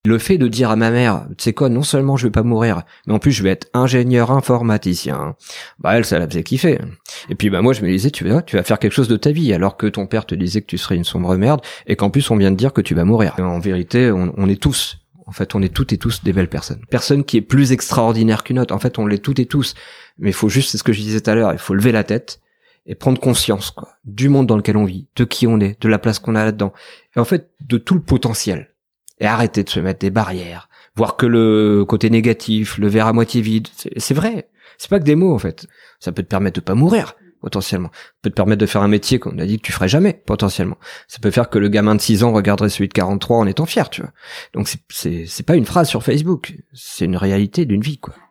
Le fait de dire à ma mère, tu sais quoi, non seulement je vais pas mourir, mais en plus je vais être ingénieur informaticien, bah elle, ça la faisait kiffer. Et puis bah moi je me disais, tu vas faire quelque chose de ta vie, alors que ton père te disait que tu serais une sombre merde, et qu'en plus on vient de dire que tu vas mourir. En vérité, on est tous, en fait on est toutes et tous des belles personnes. Personne qui est plus extraordinaire qu'une autre, en fait on l'est toutes et tous. Mais il faut juste, c'est ce que je disais tout à l'heure, il faut lever la tête et prendre conscience, quoi, du monde dans lequel on vit, de qui on est, de la place qu'on a là-dedans, et en fait de tout le potentiel. Et arrêter de se mettre des barrières, voir que le côté négatif, le verre à moitié vide, c'est vrai. C'est pas que des mots, en fait. Ça peut te permettre de pas mourir, potentiellement. Ça peut te permettre de faire un métier qu'on a dit que tu ferais jamais, potentiellement. Ça peut faire que le gamin de 6 ans regarderait celui de 43 en étant fier, tu vois. Donc c'est pas une phrase sur Facebook, c'est une réalité d'une vie, quoi.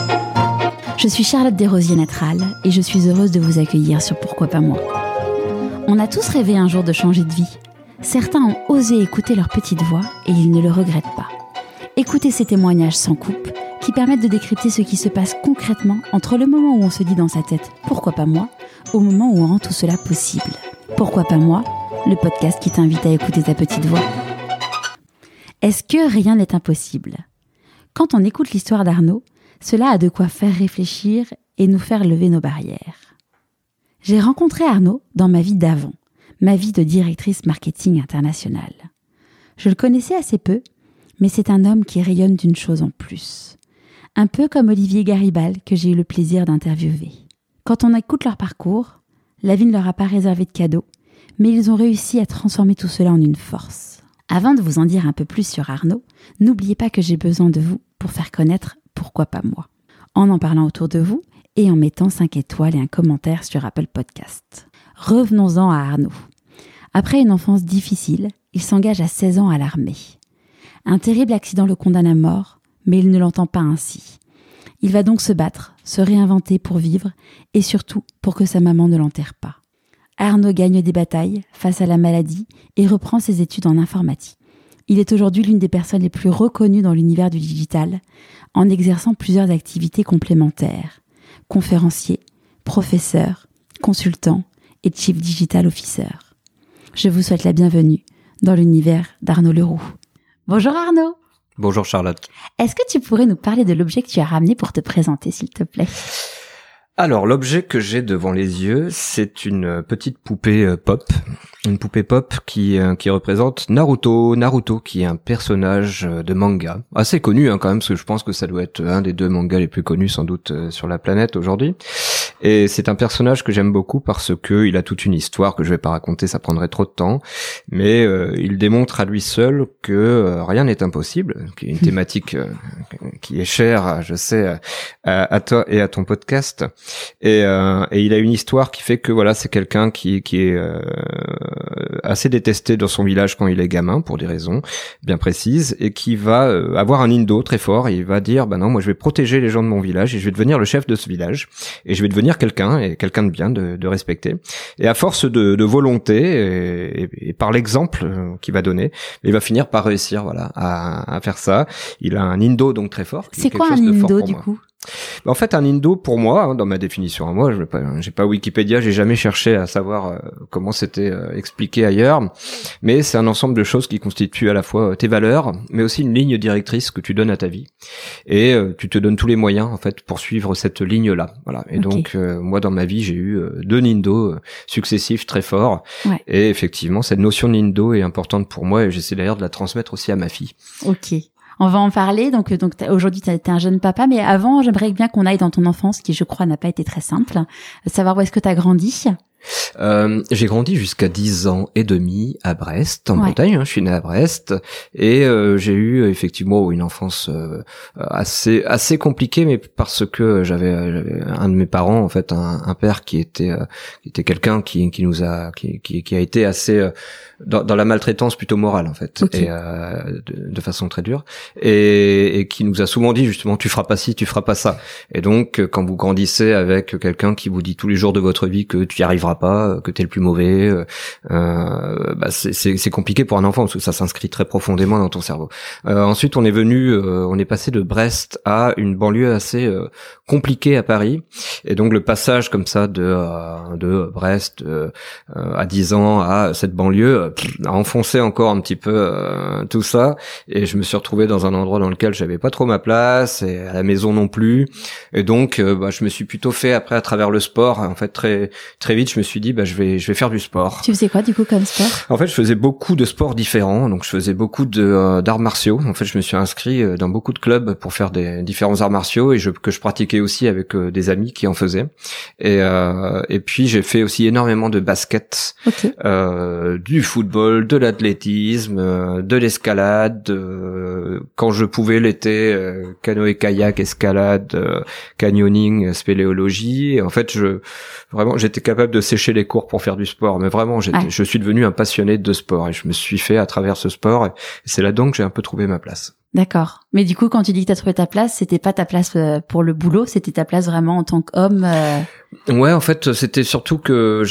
Je suis Charlotte Desrosiers-Natral et je suis heureuse de vous accueillir sur Pourquoi pas moi. On a tous rêvé un jour de changer de vie. Certains ont osé écouter leur petite voix et ils ne le regrettent pas. Écoutez ces témoignages sans coupe qui permettent de décrypter ce qui se passe concrètement entre le moment où on se dit dans sa tête « Pourquoi pas moi ?», au moment où on rend tout cela possible. Pourquoi pas moi ? Le podcast qui t'invite à écouter ta petite voix. Est-ce que rien n'est impossible ? Quand on écoute l'histoire d'Arnaud, cela a de quoi faire réfléchir et nous faire lever nos barrières. J'ai rencontré Arnaud dans ma vie d'avant. Ma vie de directrice marketing internationale. Je le connaissais assez peu, mais c'est un homme qui rayonne d'une chose en plus. Un peu comme Olivier Garibaldi que j'ai eu le plaisir d'interviewer. Quand on écoute leur parcours, la vie ne leur a pas réservé de cadeaux, mais ils ont réussi à transformer tout cela en une force. Avant de vous en dire un peu plus sur Arnaud, n'oubliez pas que j'ai besoin de vous pour faire connaître Pourquoi pas moi, en parlant autour de vous et en mettant 5 étoiles et un commentaire sur Apple Podcast. Revenons-en à Arnaud. Après une enfance difficile, il s'engage à 16 ans à l'armée. Un terrible accident le condamne à mort, mais il ne l'entend pas ainsi. Il va donc se battre, se réinventer pour vivre et surtout pour que sa maman ne l'enterre pas. Arnaud gagne des batailles face à la maladie et reprend ses études en informatique. Il est aujourd'hui l'une des personnes les plus reconnues dans l'univers du digital, en exerçant plusieurs activités complémentaires. Conférencier, professeur, consultant et Chief Digital Officer. Je vous souhaite la bienvenue dans l'univers d'Arnaud Leroux. Bonjour Arnaud. Bonjour Charlotte. Est-ce que tu pourrais nous parler de l'objet que tu as ramené pour te présenter, s'il te plaît ? Alors, l'objet que j'ai devant les yeux, c'est une petite poupée pop. Une poupée pop qui représente Naruto, qui est un personnage de manga. Assez connu quand même, parce que je pense que ça doit être un des 2 mangas les plus connus sans doute sur la planète aujourd'hui. Et c'est un personnage que j'aime beaucoup parce que il a toute une histoire que je vais pas raconter, ça prendrait trop de temps. Mais il démontre à lui seul que rien n'est impossible, qui est une thématique qui est chère, je sais, à toi et à ton podcast. Et il a une histoire qui fait que voilà, c'est quelqu'un qui est assez détesté dans son village quand il est gamin pour des raisons bien précises et qui va avoir un indo très fort et il va dire bah non, moi je vais protéger les gens de mon village et je vais devenir le chef de ce village et je vais devenir quelqu'un de bien, de respecter. Et à force de volonté et par l'exemple qu'il va donner, il va finir par réussir voilà à faire ça. Il a un indo donc très fort. C'est quoi un indo du coup ? En fait, un indo, pour moi, dans ma définition à moi, j'ai pas Wikipédia, j'ai jamais cherché à savoir comment c'était expliqué ailleurs, mais c'est un ensemble de choses qui constituent à la fois tes valeurs, mais aussi une ligne directrice que tu donnes à ta vie. Et tu te donnes tous les moyens, en fait, pour suivre cette ligne-là. Voilà. Et donc, moi, dans ma vie, j'ai eu 2 nindos successifs très forts. Ouais. Et effectivement, cette notion de nindo est importante pour moi et j'essaie d'ailleurs de la transmettre aussi à ma fille. Ok. On va en parler. Donc aujourd'hui, tu es un jeune papa, mais avant, j'aimerais bien qu'on aille dans ton enfance, qui, je crois, n'a pas été très simple. Savoir où est-ce que tu as grandi. J'ai grandi jusqu'à 10 ans et demi à Brest, en Bretagne. Je suis né à Brest et j'ai eu effectivement une enfance assez compliquée, mais parce que j'avais un de mes parents, en fait, un père qui était quelqu'un qui a été assez dans la maltraitance plutôt morale, en fait, et de façon très dure, et qui nous a souvent dit justement tu feras pas ci, tu feras pas ça. Et donc quand vous grandissez avec quelqu'un qui vous dit tous les jours de votre vie que tu y arriveras gagneras pas, que t'es le plus mauvais, c'est compliqué pour un enfant parce que ça s'inscrit très profondément dans ton cerveau. Ensuite, on est passé de Brest à une banlieue assez compliquée à Paris, et donc le passage comme ça de Brest à 10 ans à cette banlieue a enfoncé encore un petit peu tout ça, et je me suis retrouvé dans un endroit dans lequel j'avais pas trop ma place, et à la maison non plus, et donc je me suis plutôt fait après à travers le sport. En fait, très très vite je me suis dit je vais faire du sport. Tu faisais quoi du coup comme sport? En fait, je faisais beaucoup de sports différents, donc je faisais beaucoup d'arts martiaux. En fait, je me suis inscrit dans beaucoup de clubs pour faire des différents arts martiaux, et que je pratiquais aussi avec des amis qui en faisaient, et puis j'ai fait aussi énormément de basket, okay. Du football, de l'athlétisme, de l'escalade, quand je pouvais l'été, canoë-kayak, escalade, canyoning, spéléologie. Et en fait, j'étais capable de sécher les cours pour faire du sport, mais vraiment je suis devenu un passionné de sport, et je me suis fait à travers ce sport, et c'est là donc que j'ai un peu trouvé ma place. D'accord. Mais du coup, quand tu dis que t'as trouvé ta place, c'était pas ta place pour le boulot, c'était ta place vraiment en tant qu'homme. Ouais, en fait, c'était surtout que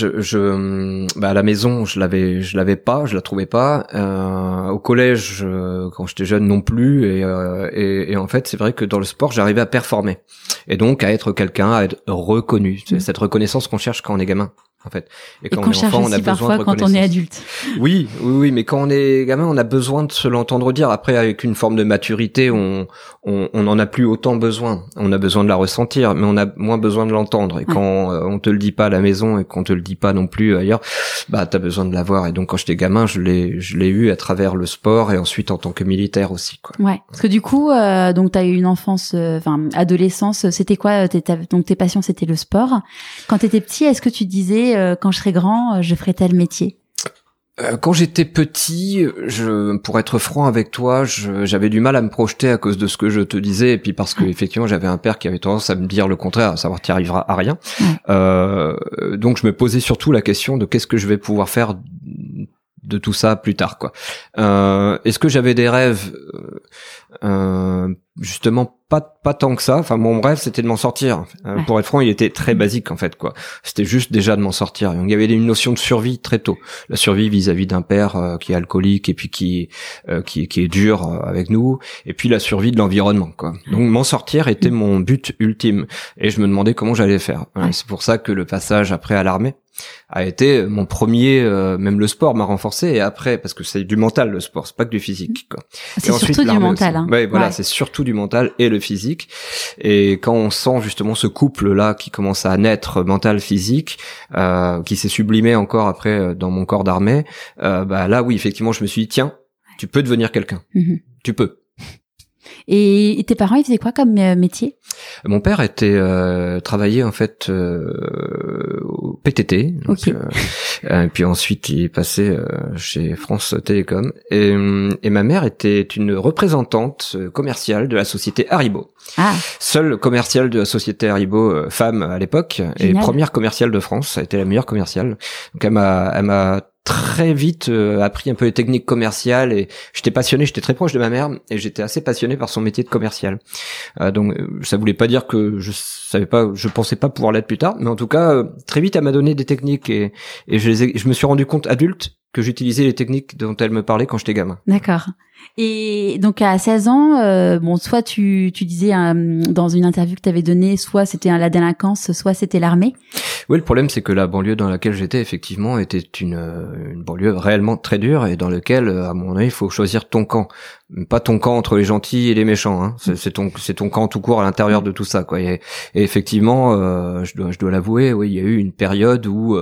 à la maison, je la trouvais pas. Au collège, quand j'étais jeune non plus, et en fait, c'est vrai que dans le sport, j'arrivais à performer, et donc à être quelqu'un, à être reconnu. C'est cette reconnaissance qu'on cherche quand on est gamin, en fait. Et quand on est enfant, on a besoin de reconnaissance. Quand on est adulte. Oui, mais quand on est gamin, on a besoin de se l'entendre dire. Après, avec une forme de maturité, on en a plus autant besoin. On a besoin de la ressentir, mais on a moins besoin de l'entendre. Et quand on te le dit pas à la maison, et qu'on te le dit pas non plus ailleurs, t'as besoin de l'avoir. Et donc, quand j'étais gamin, je l'ai eu à travers le sport, et ensuite en tant que militaire aussi, quoi. Ouais. Parce que du coup, donc t'as eu une enfance, adolescence. C'était quoi donc tes passions, c'était le sport. Quand t'étais petit, est-ce que tu disais quand je serai grand, je ferai tel métier? Quand j'étais petit, pour être franc avec toi, j'avais du mal à me projeter à cause de ce que je te disais, et puis parce que effectivement j'avais un père qui avait tendance à me dire le contraire, à savoir t'y arriveras à rien. Donc je me posais surtout la question de qu'est-ce que je vais pouvoir faire de tout ça plus tard, quoi. Est-ce que j'avais des rêves? Justement pas tant que ça. Enfin, mon rêve c'était de m'en sortir. Pour être franc, il était très basique en fait, quoi. C'était juste déjà de m'en sortir. Donc, il y avait une notion de survie très tôt. La survie vis-à-vis d'un père qui est alcoolique, et puis qui est dur avec nous, et puis la survie de l'environnement, quoi. Donc m'en sortir était mon but ultime, et je me demandais comment j'allais faire. C'est pour ça que le passage après à l'armée a été mon premier. Même le sport m'a renforcé, et après, parce que c'est du mental le sport, c'est pas que du physique, quoi. C'est surtout du mental, hein. Ouais, voilà, c'est surtout du mental et le physique. Et quand on sent justement ce couple-là qui commence à naître, mental-physique, qui s'est sublimé encore après dans mon corps d'armée, là oui, effectivement, je me suis dit, tiens, tu peux devenir quelqu'un. Tu peux. Et tes parents, ils faisaient quoi comme métier? Mon père travaillait en fait au PTT, donc, et puis ensuite il est passé chez France Télécom, et ma mère était une représentante commerciale de la société Haribo. Seule commerciale de la société Haribo femme à l'époque. Génial. Et première commerciale de France, ça a été la meilleure commerciale. Donc elle m'a très vite appris un peu les techniques commerciales, et j'étais passionné, j'étais très proche de ma mère, et j'étais assez passionné par son métier de commercial. Donc ça voulait pas dire que je pensais pas pouvoir l'être plus tard, mais en tout cas très vite elle m'a donné des techniques, et je me suis rendu compte adulte que j'utilisais les techniques dont elle me parlait quand j'étais gamin. D'accord. Et donc à 16 ans, soit tu disais dans une interview que tu avais donnée, soit c'était la délinquance, soit c'était l'armée. Oui, le problème c'est que la banlieue dans laquelle j'étais effectivement était une banlieue réellement très dure, et dans laquelle, à mon avis, il faut choisir ton camp. Pas ton camp entre les gentils et les méchants, hein. C'est ton camp tout court à l'intérieur de tout ça, quoi. Et effectivement, je dois l'avouer, oui, il y a eu une période où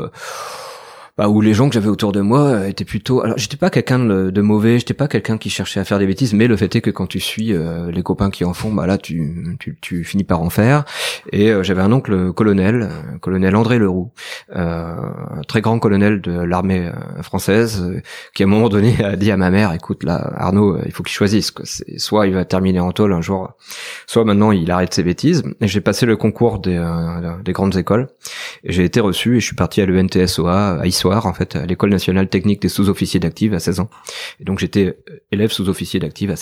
les gens que j'avais autour de moi étaient plutôt... Alors, j'étais pas quelqu'un de mauvais, j'étais pas quelqu'un qui cherchait à faire des bêtises, mais le fait est que quand tu suis les copains qui en font, là, tu finis par en faire. Et j'avais un oncle colonel André Leroux, très grand colonel de l'armée française, qui à un moment donné a dit à ma mère, écoute, là, Arnaud, il faut qu'il choisisse, quoi. Soit il va terminer en tôle un jour, soit maintenant il arrête ses bêtises. Et j'ai passé le concours des grandes écoles, et j'ai été reçu, et je suis parti à l'ENTSOA, à Issoire, en fait, à l'École nationale technique des sous-officiers d'active à 16 ans. Et donc j'étais élève sous-officier d'active à 16 ans.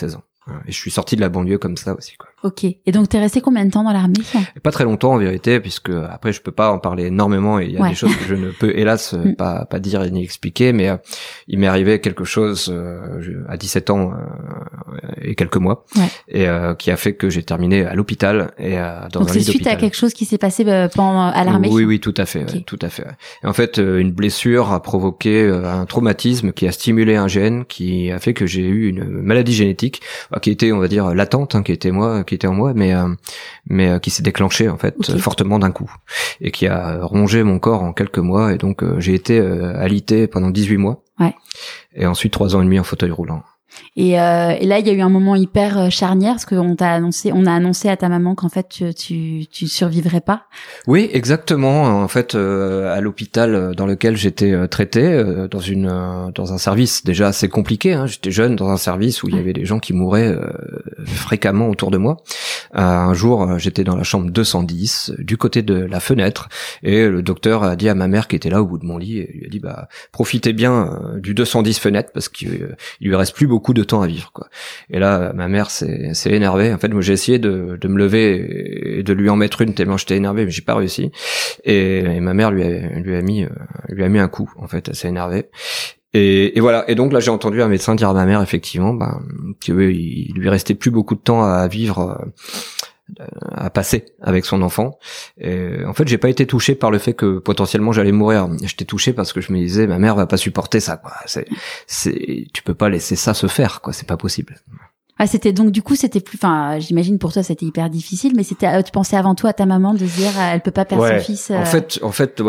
Et je suis sorti de la banlieue comme ça aussi, quoi. Ok. Et donc t'es resté combien de temps dans l'armée? Pas très longtemps en vérité, puisque après je peux pas en parler énormément et il y a des choses que je ne peux hélas pas dire et ni expliquer, mais il m'est arrivé quelque chose à 17 ans et quelques mois, et qui a fait que j'ai terminé à l'hôpital et dans un lit d'hôpital. Donc c'est suite à quelque chose qui s'est passé à l'armée? Oui, tout à fait, okay. Tout à fait. Et en fait, une blessure a provoqué un traumatisme qui a stimulé un gène qui a fait que j'ai eu une maladie génétique qui était, on va dire, latente, qui était en moi, mais qui s'est déclenchée en fait fortement d'un coup et qui a rongé mon corps en quelques mois, et donc j'ai été alité pendant 18 mois. Et ensuite 3 ans et demi en fauteuil roulant. Et là, il y a eu un moment hyper charnière parce qu'on a annoncé à ta maman qu'en fait tu survivrais pas. Oui, exactement. En fait, à l'hôpital dans lequel j'étais traité, dans un service déjà assez compliqué. J'étais jeune dans un service où il y avait des gens qui mouraient fréquemment autour de moi. Un jour, j'étais dans la chambre 210, du côté de la fenêtre, et le docteur a dit à ma mère qui était là au bout de mon lit, et lui a dit profitez bien du 210 fenêtre parce qu'il lui reste plus beaucoup de temps à vivre, quoi. Et là, ma mère s'est énervée. En fait, moi, j'ai essayé de me lever et de lui en mettre une tellement j'étais énervé, mais j'ai pas réussi. Et ma mère lui a mis un coup. En fait, elle s'est énervée. Et voilà. Et donc là, j'ai entendu un médecin dire à ma mère, effectivement, qu'il lui restait plus beaucoup de temps à vivre, à passer avec son enfant. Et en fait, j'ai pas été touché par le fait que potentiellement j'allais mourir. J'étais touché parce que je me disais, ma mère va pas supporter ça, quoi. Tu peux pas laisser ça se faire, quoi. C'est pas possible. C'était donc du coup c'était plus, j'imagine pour toi c'était hyper difficile, mais tu pensais avant tout à ta maman de se dire elle peut pas perdre son fils. En fait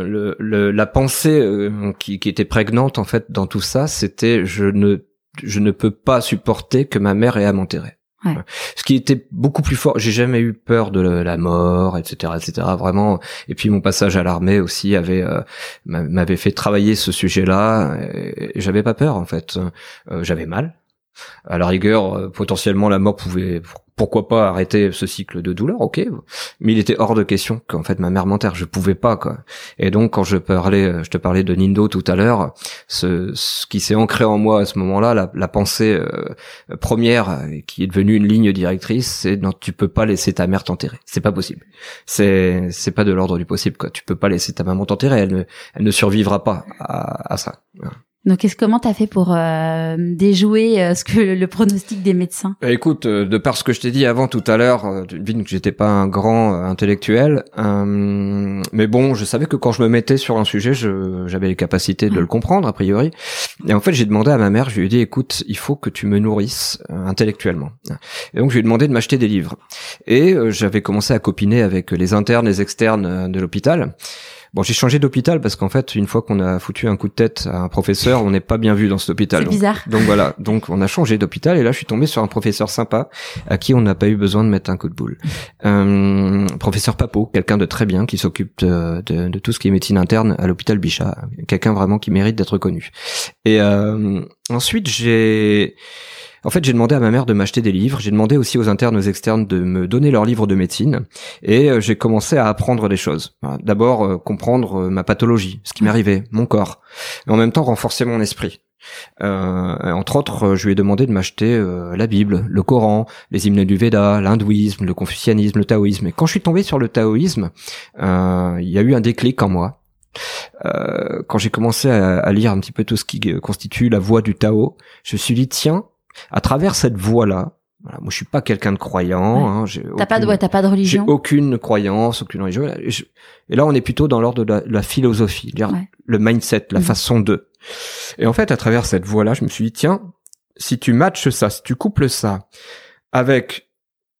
la pensée qui était prégnante en fait dans tout ça, c'était je ne peux pas supporter que ma mère ait à m'enterrer. Ce qui était beaucoup plus fort, j'ai jamais eu peur de la mort, etc., vraiment. Et puis mon passage à l'armée aussi m'avait fait travailler ce sujet-là, et j'avais pas peur en fait. J'avais mal. À la rigueur, potentiellement la mort pouvait, pourquoi pas, arrêter ce cycle de douleur, ok, mais il était hors de question qu'en fait ma mère m'enterre, je pouvais pas, quoi. Et donc quand je te parlais de Nindo tout à l'heure, ce qui s'est ancré en moi à ce moment-là, la pensée première qui est devenue une ligne directrice, c'est non, tu peux pas laisser ta mère t'enterrer, c'est pas possible, c'est pas de l'ordre du possible, quoi. Tu peux pas laisser ta maman t'enterrer, elle ne survivra pas à ça. Voilà. Donc, comment t'as fait pour déjouer ce que le pronostic des médecins? Écoute, de par ce que je t'ai dit avant tout à l'heure, tu devines que j'étais pas un grand intellectuel, mais bon, je savais que quand je me mettais sur un sujet, j'avais les capacités de le comprendre a priori. Et en fait, j'ai demandé à ma mère, je lui ai dit, écoute, il faut que tu me nourrisses intellectuellement. Et donc, je lui ai demandé de m'acheter des livres. Et j'avais commencé à copiner avec les internes, les externes de l'hôpital. Bon, j'ai changé d'hôpital parce qu'en fait, une fois qu'on a foutu un coup de tête à un professeur, on n'est pas bien vu dans cet hôpital. C'est bizarre. Donc voilà, donc on a changé d'hôpital et là, je suis tombé sur un professeur sympa à qui on n'a pas eu besoin de mettre un coup de boule. Professeur Papeau, quelqu'un de très bien qui s'occupe de tout ce qui est médecine interne à l'hôpital Bichat, quelqu'un vraiment qui mérite d'être connu. Et ensuite, j'ai demandé à ma mère de m'acheter des livres. J'ai demandé aussi aux internes, aux externes de me donner leurs livres de médecine. Et j'ai commencé à apprendre des choses. D'abord, comprendre ma pathologie, ce qui m'arrivait, mon corps. Et en même temps, renforcer mon esprit. Entre autres, je lui ai demandé de m'acheter la Bible, le Coran, les hymnes du Veda, l'hindouisme, le confucianisme, le taoïsme. Et quand je suis tombé sur le taoïsme, il y a eu un déclic en moi. Quand j'ai commencé à lire un petit peu tout ce qui constitue la voie du Tao, je me suis dit, tiens, à travers cette voie-là, voilà, moi je suis pas quelqu'un de croyant. T'as pas de religion. J'ai aucune croyance, aucune religion. Et là, on est plutôt dans l'ordre de la philosophie, le mindset, la façon de. Et en fait, à travers cette voie-là, je me suis dit, tiens, si tu matches ça, si tu couples ça avec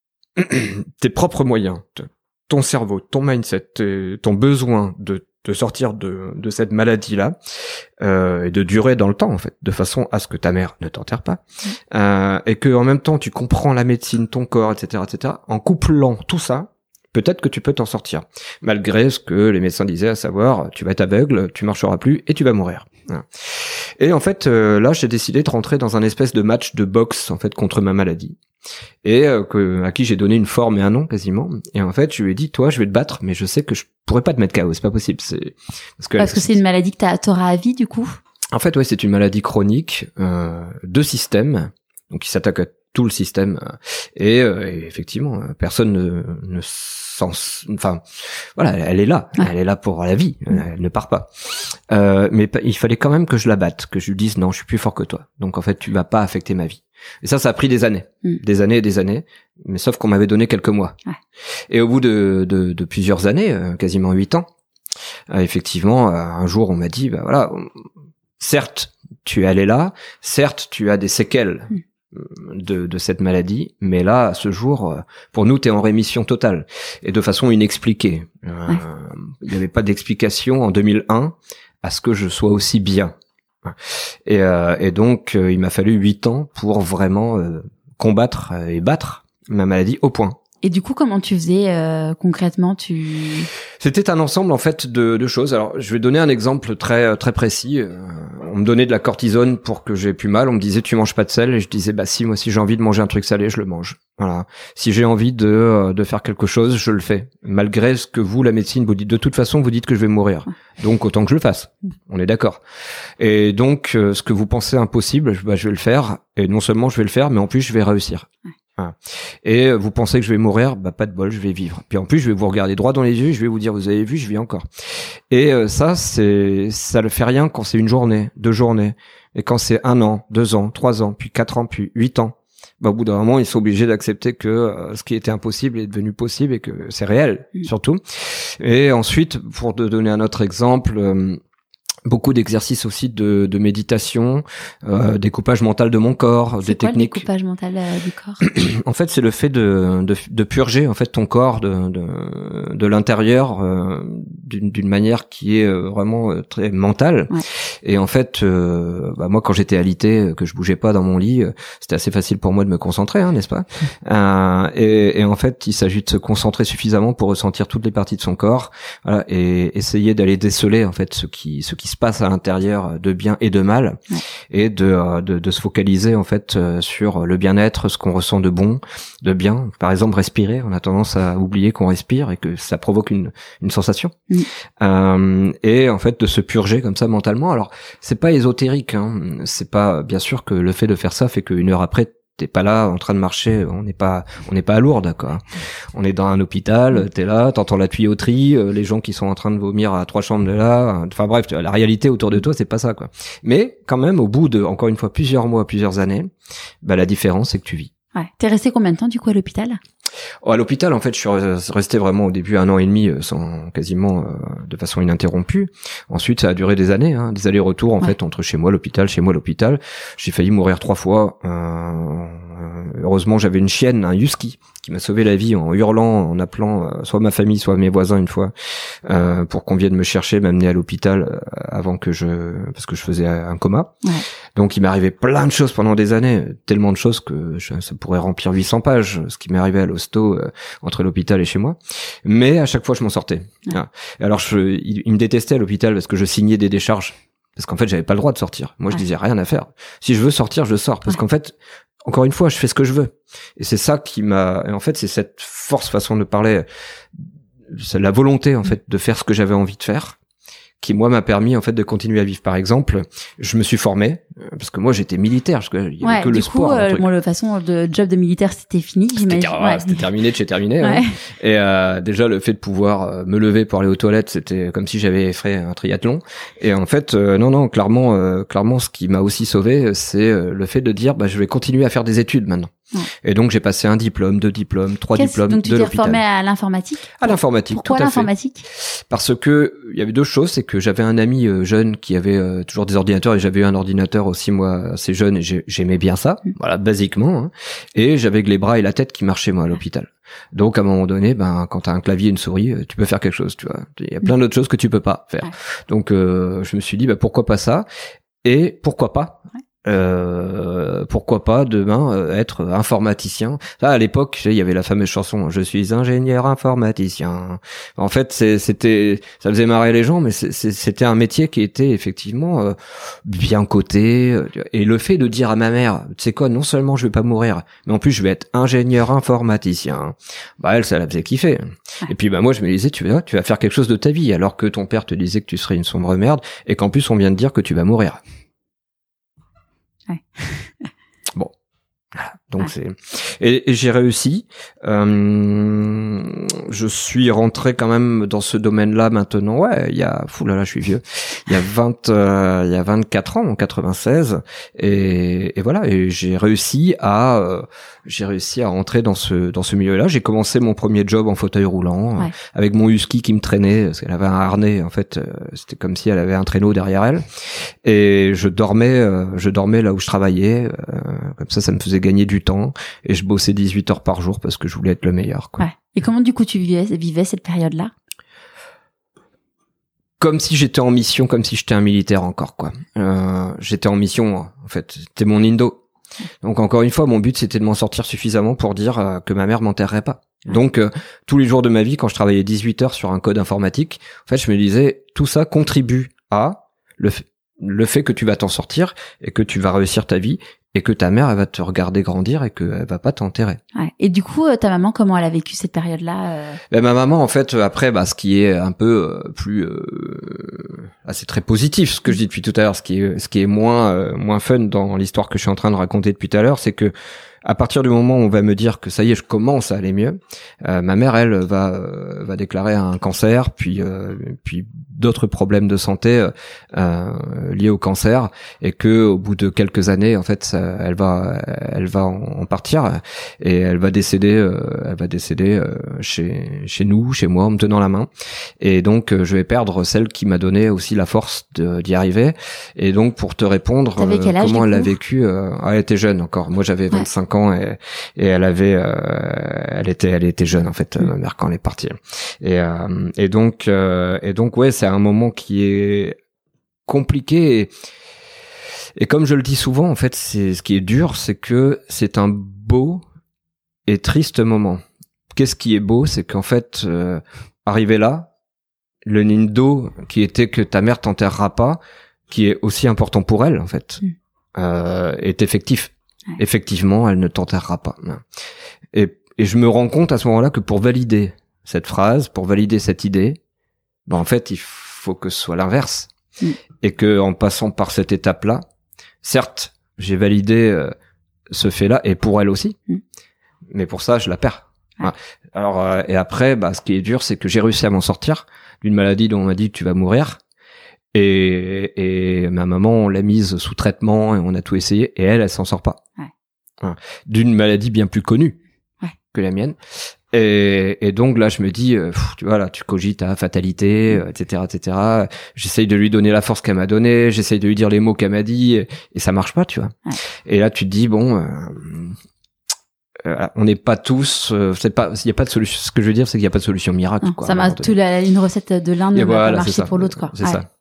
tes propres moyens, ton cerveau, ton mindset, ton besoin de sortir de cette maladie-là, et de durer dans le temps, en fait, de façon à ce que ta mère ne t'enterre pas, et que en même temps tu comprends la médecine, ton corps, etc., en couplant tout ça, peut-être que tu peux t'en sortir, malgré ce que les médecins disaient, à savoir, tu vas être aveugle, tu marcheras plus, et tu vas mourir. Et en fait, là, j'ai décidé de rentrer dans un espèce de match de boxe, en fait, contre ma maladie. Et à qui j'ai donné une forme et un nom quasiment. Et en fait, je lui ai dit, toi, je vais te battre, mais je sais que je pourrais pas te mettre KO, c'est pas possible. Parce que c'est une maladie que t'auras à vie, du coup. En fait, ouais, c'est une maladie chronique de système, donc qui s'attaque tout le système. Et effectivement, personne enfin, voilà, elle est là. Elle est là pour la vie. Elle ne part pas. Mais il fallait quand même que je la batte, que je lui dise non, je suis plus fort que toi. Donc en fait, tu vas pas affecter ma vie. Et ça a pris des années, des années et des années. Mais sauf qu'on m'avait donné quelques mois. Et au bout de plusieurs années, quasiment 8 ans, effectivement, un jour, on m'a dit, bah voilà, certes, tu es allé là, certes, tu as des séquelles de cette maladie, mais là, à ce jour, pour nous, t'es en rémission totale et de façon inexpliquée. Il n'y avait pas d'explication en 2001 à ce que je sois aussi bien. Et donc, il m'a fallu 8 ans pour vraiment combattre et battre ma maladie au point. Et du coup, comment tu faisais concrètement? C'était un ensemble en fait de choses. Alors, je vais donner un exemple très très précis. On me donnait de la cortisone pour que j'ai plus mal. On me disait tu manges pas de sel et je disais bah si, moi si j'ai envie de manger un truc salé, je le mange. Voilà. Si j'ai envie de faire quelque chose, je le fais. Malgré ce que vous, la médecine, vous dites. De toute façon, vous dites que je vais mourir. Donc autant que je le fasse. On est d'accord. Et donc ce que vous pensez impossible, bah, je vais le faire. Et non seulement je vais le faire, mais en plus je vais réussir. Et vous pensez que je vais mourir, bah pas de bol, je vais vivre. Puis en plus, je vais vous regarder droit dans les yeux, et je vais vous dire, vous avez vu, je vis encore. Et ça le fait rien quand c'est une journée, 2 journées, et quand c'est 1 an, 2 ans, 3 ans, puis 4 ans, puis 8 ans. Bah au bout d'un moment, ils sont obligés d'accepter que ce qui était impossible est devenu possible et que c'est réel, surtout. Et ensuite, pour te donner un autre exemple. Beaucoup d'exercices aussi de méditation, découpage mental de mon corps, des techniques. C'est quoi le découpage mental du corps? En fait, c'est le fait de purger en fait ton corps de l'intérieur d'une manière qui est vraiment très mentale. Et en fait, bah moi quand j'étais alité, que je bougeais pas dans mon lit, c'était assez facile pour moi de me concentrer, hein, n'est-ce pas? Et en fait, il s'agit de se concentrer suffisamment pour ressentir toutes les parties de son corps, voilà, et essayer d'aller déceler en fait ce qui se passe à l'intérieur de bien et de mal, et de se focaliser en fait sur le bien-être, ce qu'on ressent de bon, de bien. Par exemple, respirer, on a tendance à oublier qu'on respire et que ça provoque une sensation. Et en fait de se purger comme ça mentalement. Alors c'est pas ésotérique, hein. C'est pas, bien sûr que le fait de faire ça fait qu'une heure après t'es pas là en train de marcher, on n'est pas à Lourdes, quoi. On est dans un hôpital, t'es là, t'entends la tuyauterie, les gens qui sont en train de vomir à 3 chambres de là, enfin bref, la réalité autour de toi, c'est pas ça, quoi. Mais quand même, au bout de, encore une fois, plusieurs mois, plusieurs années, bah la différence, c'est que tu vis. T'es resté combien de temps du coup à l'hôpital? À l'hôpital, en fait, je suis resté vraiment au début 1 an et demi, sans quasiment de façon ininterrompue. Ensuite, ça a duré des années, hein, des allers-retours en fait entre chez moi l'hôpital. J'ai failli mourir 3 fois. Heureusement, j'avais une chienne, un husky, qui m'a sauvé la vie en hurlant, en appelant soit ma famille, soit mes voisins une fois, pour qu'on vienne me chercher, m'amener à l'hôpital avant parce que je faisais un coma. Donc il m'est arrivé plein de choses pendant des années, tellement de choses que ça pourrait remplir 800 pages, ce qui m'est arrivé à l'hosto entre l'hôpital et chez moi. Mais à chaque fois, je m'en sortais. Et alors, il me détestait à l'hôpital parce que je signais des décharges. Parce qu'en fait, j'avais pas le droit de sortir. Moi, je disais rien à faire. Si je veux sortir, je sors. Parce qu'en fait, encore une fois, je fais ce que je veux. Et c'est ça qui m'a... Et en fait, c'est cette façon de parler, c'est la volonté, en fait, de faire ce que j'avais envie de faire, qui moi m'a permis en fait de continuer à vivre. Par exemple, je me suis formé parce que moi j'étais militaire, parce que il y avait que le sport. Moi, de façon de job de militaire c'était fini, j'imagine. C'était terminé de chez terminé. Ouais. Et déjà le fait de pouvoir me lever pour aller aux toilettes, c'était comme si j'avais fait un triathlon. Et en fait, non, clairement, ce qui m'a aussi sauvé, c'est le fait de dire, bah je vais continuer à faire des études maintenant. Et donc j'ai passé 1 diplôme, 2 diplômes, 3 diplômes de l'hôpital. Donc tu t'es formé à l'informatique? À l'informatique, Pourquoi tout à l'informatique? Parce que il y avait 2 choses, c'est que j'avais un ami jeune qui avait toujours des ordinateurs, et j'avais eu un ordinateur aussi moi assez jeune, et j'aimais bien ça, voilà, basiquement, hein. Et j'avais que les bras et la tête qui marchaient moi à l'hôpital. Donc à un moment donné, ben quand t'as un clavier et une souris, tu peux faire quelque chose, tu vois. Il y a plein d'autres choses que tu peux pas faire. Donc je me suis dit, bah pourquoi pas ça, et pourquoi pas demain être informaticien. Là, à l'époque, il y avait la fameuse chanson « Je suis ingénieur informaticien ». En fait, ça faisait marrer les gens, mais c'était un métier qui était effectivement bien coté. Et le fait de dire à ma mère « Tu sais quoi, non seulement je vais pas mourir, mais en plus je vais être ingénieur informaticien », bah elle, ça la faisait kiffer. Et puis bah moi, je me disais « Tu vas faire quelque chose de ta vie, alors que ton père te disait que tu serais une sombre merde, et qu'en plus on vient de dire que tu vas mourir ». Bon, Donc et j'ai réussi. Je suis rentré quand même dans ce domaine-là maintenant. Ouais, il y a, je suis vieux. Il y a 24 ans, en 96, et voilà. Et j'ai réussi à rentrer dans ce milieu-là. J'ai commencé mon premier job en fauteuil roulant, avec mon husky qui me traînait parce qu'elle avait un harnais. En fait, c'était comme si elle avait un traîneau derrière elle. Et je dormais là où je travaillais. Comme ça me faisait gagner du temps, et je bossais 18 heures par jour parce que je voulais être le meilleur, quoi. Ouais. Et comment du coup tu vivais cette période-là? Comme si j'étais en mission, comme si j'étais un militaire encore, quoi. J'étais en mission, en fait. C'était mon indo. Donc encore une fois, mon but c'était de m'en sortir suffisamment pour dire que ma mère m'enterrerait pas. Donc tous les jours de ma vie, quand je travaillais 18 heures sur un code informatique, en fait, je me disais, tout ça contribue à le fait que tu vas t'en sortir et que tu vas réussir ta vie, et que ta mère, elle va te regarder grandir et qu'elle va pas t'enterrer. Ouais. Et du coup, ta maman, comment elle a vécu cette période-là? Ben, ma maman, en fait, après, ce qui est un peu plus, c'est très positif, ce que je dis depuis tout à l'heure. Ce qui est moins fun dans l'histoire que je suis en train de raconter depuis tout à l'heure, c'est que à partir du moment où on va me dire que ça y est, je commence à aller mieux, ma mère, elle, va déclarer un cancer, puis d'autres problèmes de santé liés au cancer, et que au bout de quelques années, en fait, elle va en partir, et elle va décéder chez nous, chez moi, en me tenant la main. Et donc je vais perdre celle qui m'a donné aussi la force d'y arriver. Et donc pour te répondre, comment elle l'a vécu, elle était jeune encore. Moi j'avais 25 ans, et elle était jeune, en fait, ma mère, quand elle est partie. Et donc ouais, c'est un moment qui est compliqué, et comme je le dis souvent, en fait, c'est ce qui est dur, c'est que c'est un beau et triste moment. Qu'est-ce qui est beau, c'est qu'en fait, arrivé là, le nindo qui était que ta mère t'enterrera pas, qui est aussi important pour elle, en fait, est effectif. Ouais. Effectivement, elle ne t'enterrera pas. Et je me rends compte à ce moment-là que pour valider cette phrase, pour valider cette idée, en fait, il faut que ce soit l'inverse. Et que en passant par cette étape-là, certes, j'ai validé ce fait-là, et pour elle aussi, mais pour ça, je la perds. Ouais. Alors, et après, ce qui est dur, c'est que j'ai réussi à m'en sortir d'une maladie dont on m'a dit que tu vas mourir. Et ma maman, on l'a mise sous traitement, et on a tout essayé, et elle s'en sort pas. Ouais. D'une maladie bien plus connue que la mienne. Et donc là, je me dis, tu vois, là, tu cogites à fatalité, etc., etc. J'essaye de lui donner la force qu'elle m'a donnée, j'essaye de lui dire les mots qu'elle m'a dit, et ça marche pas, tu vois. Ouais. Et là, tu te dis, bon, on n'est pas tous, il y a pas de solution. Ce que je veux dire, c'est qu'il y a pas de solution miracle, non, quoi. Ça m'a une recette de l'un ne va pas marcher pour l'autre, quoi. C'est ça.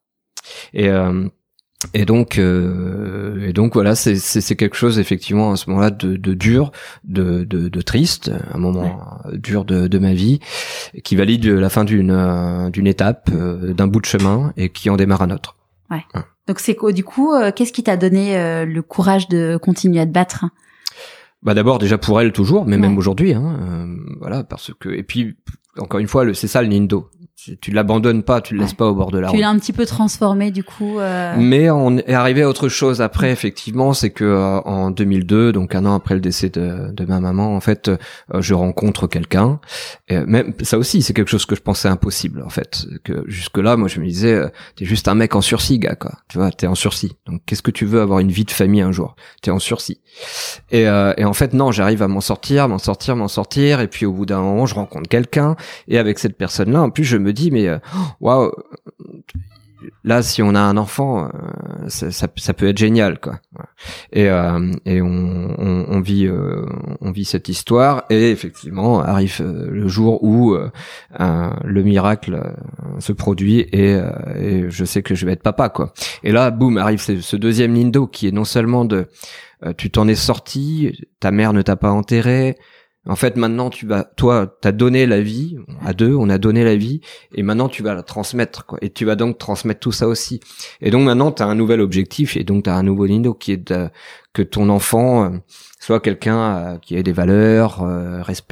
Et donc voilà, c'est quelque chose, effectivement, à ce moment-là, de dur, de triste, un moment dur de ma vie, qui valide la fin d'une étape, d'un bout de chemin, et qui en démarre un autre. Ouais. Donc c'est quoi, du coup, qu'est-ce qui t'a donné le courage de continuer à te battre? D'abord, déjà pour elle, toujours, mais même aujourd'hui, voilà, parce que, et puis, encore une fois, c'est ça le nindo. Tu l'abandonnes pas, tu le laisses pas au bord de la route. Tu l'as un petit peu transformé, du coup. Mais on est arrivé à autre chose après, effectivement, c'est que en 2002, donc un an après le décès de ma maman, en fait, je rencontre quelqu'un. Et même ça aussi, c'est quelque chose que je pensais impossible, en fait. Que jusque-là, moi, je me disais, t'es juste un mec en sursis, gars, quoi. Tu vois, t'es en sursis. Donc, qu'est-ce que tu veux avoir une vie de famille un jour? T'es en sursis. Et en fait, non, j'arrive à m'en sortir. Et puis, au bout d'un moment, je rencontre quelqu'un. Et avec cette personne-là, en plus, je me dis, mais waouh, là, si on a un enfant, ça peut être génial, quoi. Et on vit cette histoire, et effectivement arrive le jour où le miracle se produit, et je sais que je vais être papa, quoi. Et là, boum, arrive ce deuxième nindo qui est non seulement tu t'en es sorti, ta mère ne t'a pas enterré. En fait, maintenant, t'as donné la vie, à deux, on a donné la vie, et maintenant tu vas la transmettre, quoi. Et tu vas donc transmettre tout ça aussi. Et donc maintenant, t'as un nouvel objectif, et donc t'as un nouveau nindo qui est que ton enfant soit quelqu'un qui ait des valeurs, respecté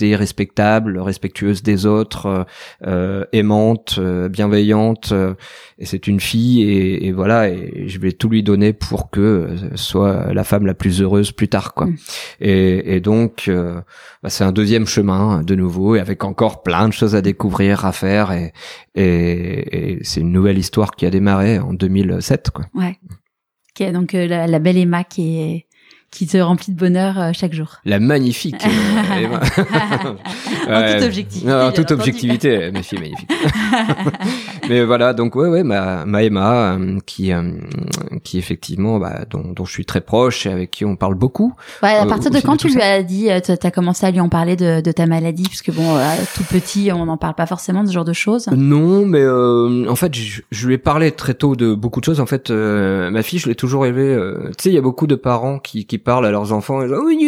respectée, respectable, respectueuse des autres, aimante, bienveillante. Et c'est une fille et voilà, et je vais tout lui donner pour que soit la femme la plus heureuse plus tard, quoi. Et donc c'est un deuxième chemin de nouveau, et avec encore plein de choses à découvrir, à faire, et c'est une nouvelle histoire qui a démarré en 2007, quoi. Ouais. Okay, donc la belle Emma qui te remplit de bonheur chaque jour. La magnifique Emma. En toute objectivité. Non, en toute objectivité, ma fille est magnifique. Mais voilà, donc ouais, ma Emma, qui effectivement, dont je suis très proche et avec qui on parle beaucoup. Ouais, à partir de quand tu lui as dit, t'as commencé à lui en parler de ta maladie, puisque bon, tout petit, on n'en parle pas forcément de ce genre de choses. Non, mais en fait, je lui ai parlé très tôt de beaucoup de choses. En fait, ma fille, je l'ai toujours élevée. Tu sais, il y a beaucoup de parents qui parlent à leurs enfants.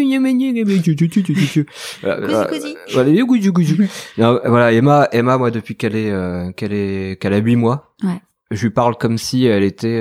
Voilà, Emma, moi, depuis qu'elle a 8 mois. Ouais. Je lui parle comme si elle était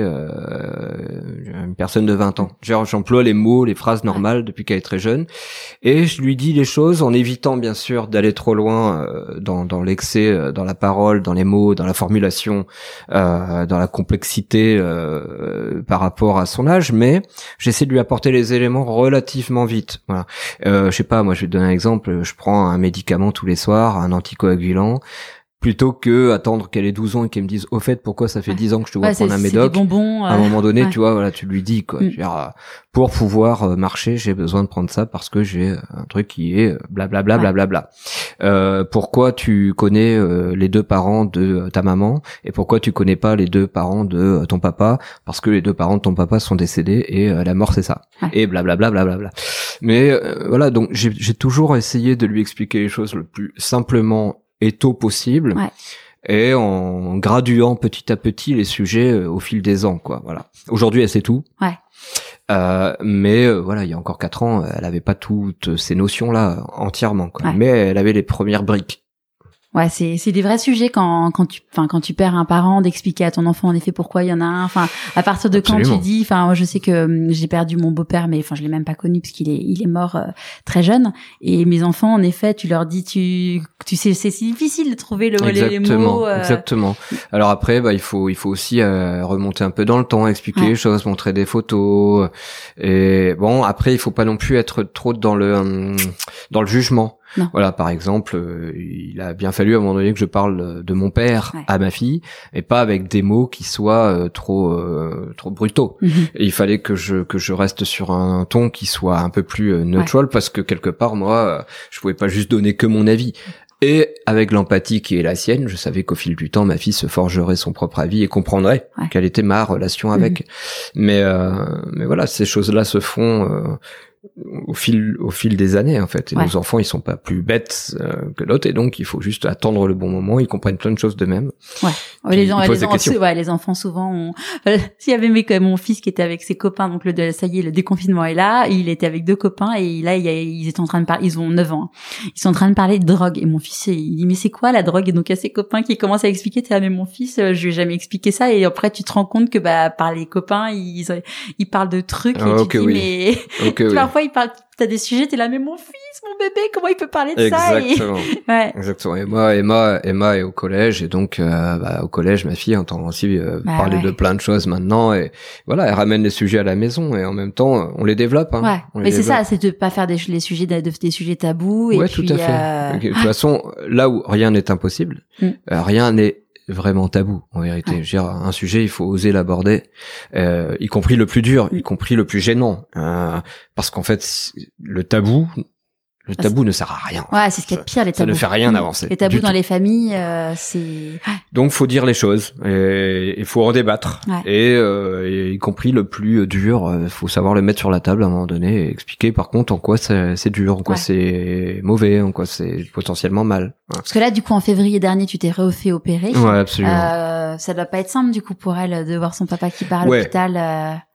une personne de 20 ans. Genre, j'emploie les mots, les phrases normales depuis qu'elle est très jeune. Et je lui dis les choses en évitant, bien sûr, d'aller trop loin dans l'excès, dans la parole, dans les mots, dans la formulation, dans la complexité par rapport à son âge. Mais j'essaie de lui apporter les éléments relativement vite. Voilà. Je sais pas, moi, je vais te donner un exemple. Je prends un médicament tous les soirs, un anticoagulant. Plutôt que attendre qu'elle ait 12 ans et qu'elle me dise, au fait, pourquoi ça fait 10 ans que je te vois prendre un médoc. Des bonbons, à un moment donné, tu vois, voilà, tu lui dis, quoi. Pour pouvoir marcher, j'ai besoin de prendre ça parce que j'ai un truc qui est blablabla, blablabla. Pourquoi tu connais les deux parents de ta maman et pourquoi tu connais pas les deux parents de ton papa? Parce que les deux parents de ton papa sont décédés et la mort c'est ça. Et blablabla, blablabla. Mais voilà, donc j'ai toujours essayé de lui expliquer les choses le plus simplement et tôt possible, et en graduant petit à petit les sujets au fil des ans, quoi. Voilà. Aujourd'hui, elle sait tout. Mais voilà, il y a encore 4 ans, elle avait pas toutes ces notions-là entièrement, quoi. Mais elle avait les premières briques. Ouais, c'est des vrais sujets quand tu perds un parent, d'expliquer à ton enfant en effet pourquoi il y en a un. Enfin, à partir de quand tu dis, moi je sais que j'ai perdu mon beau-père, mais je l'ai même pas connu parce qu'il est mort très jeune. Et mes enfants, en effet, tu leur dis, tu sais, c'est si difficile de trouver les mots. Exactement. Alors après, il faut aussi remonter un peu dans le temps, expliquer les choses, montrer des photos. Et bon, après, il faut pas non plus être trop dans le jugement. Non. Voilà, par exemple, il a bien fallu à un moment donné que je parle de mon père à ma fille, et pas avec des mots qui soient trop brutaux. Et il fallait que je reste sur un ton qui soit un peu plus neutral, parce que quelque part, moi, je pouvais pas juste donner que mon avis. Et avec l'empathie qui est la sienne, je savais qu'au fil du temps, ma fille se forgerait son propre avis et comprendrait quelle était ma relation avec. Mais voilà, ces choses-là se font au fil des années, en fait. Et nos enfants, ils sont pas plus bêtes que d'autres, et donc il faut juste attendre le bon moment. Ils comprennent plein de choses d'eux-mêmes. Les enfants souvent s'il y avait mon fils qui était avec ses copains, donc ça y est, le déconfinement est là, il était avec 2 copains, et là ils étaient en train de parler, ils ont 9 ans, ils sont en train de parler de drogue, et mon fils il dit mais c'est quoi la drogue? Et donc il y a ses copains qui commencent à expliquer, mais mon fils, je lui ai jamais expliqué ça, et après tu te rends compte que par les copains ils parlent de trucs, et tu dis parfois ils parlent, t'as des sujets, t'es là, mais mon fils, mon bébé, comment il peut parler de ça? Exactement. Et moi, Emma est au collège, et donc au collège, ma fille entend aussi parler de plein de choses maintenant, et voilà, elle ramène les sujets à la maison, et en même temps, on les développe. Mais c'est ça, c'est de pas faire des sujets des sujets tabous. Et puis, tout à fait. De toute façon, là où rien n'est impossible, rien n'est vraiment tabou, en vérité. Je veux dire, un sujet, il faut oser l'aborder, y compris le plus dur, y compris le plus gênant, parce qu'en fait, le tabou ne sert à rien. C'est ce qu'il y a de pire, les tabous. Ça ne fait rien avancer. Les tabous dans les familles, c'est... Donc, faut dire les choses, et il faut en débattre. Et y compris le plus dur, faut savoir le mettre sur la table à un moment donné, et expliquer par contre en quoi c'est dur, en quoi c'est mauvais, en quoi c'est potentiellement mal. Parce que là, du coup, en février dernier, tu t'es refait opérer. Ouais, absolument. Ça doit pas être simple, du coup, pour elle, de voir son papa qui part à l'hôpital.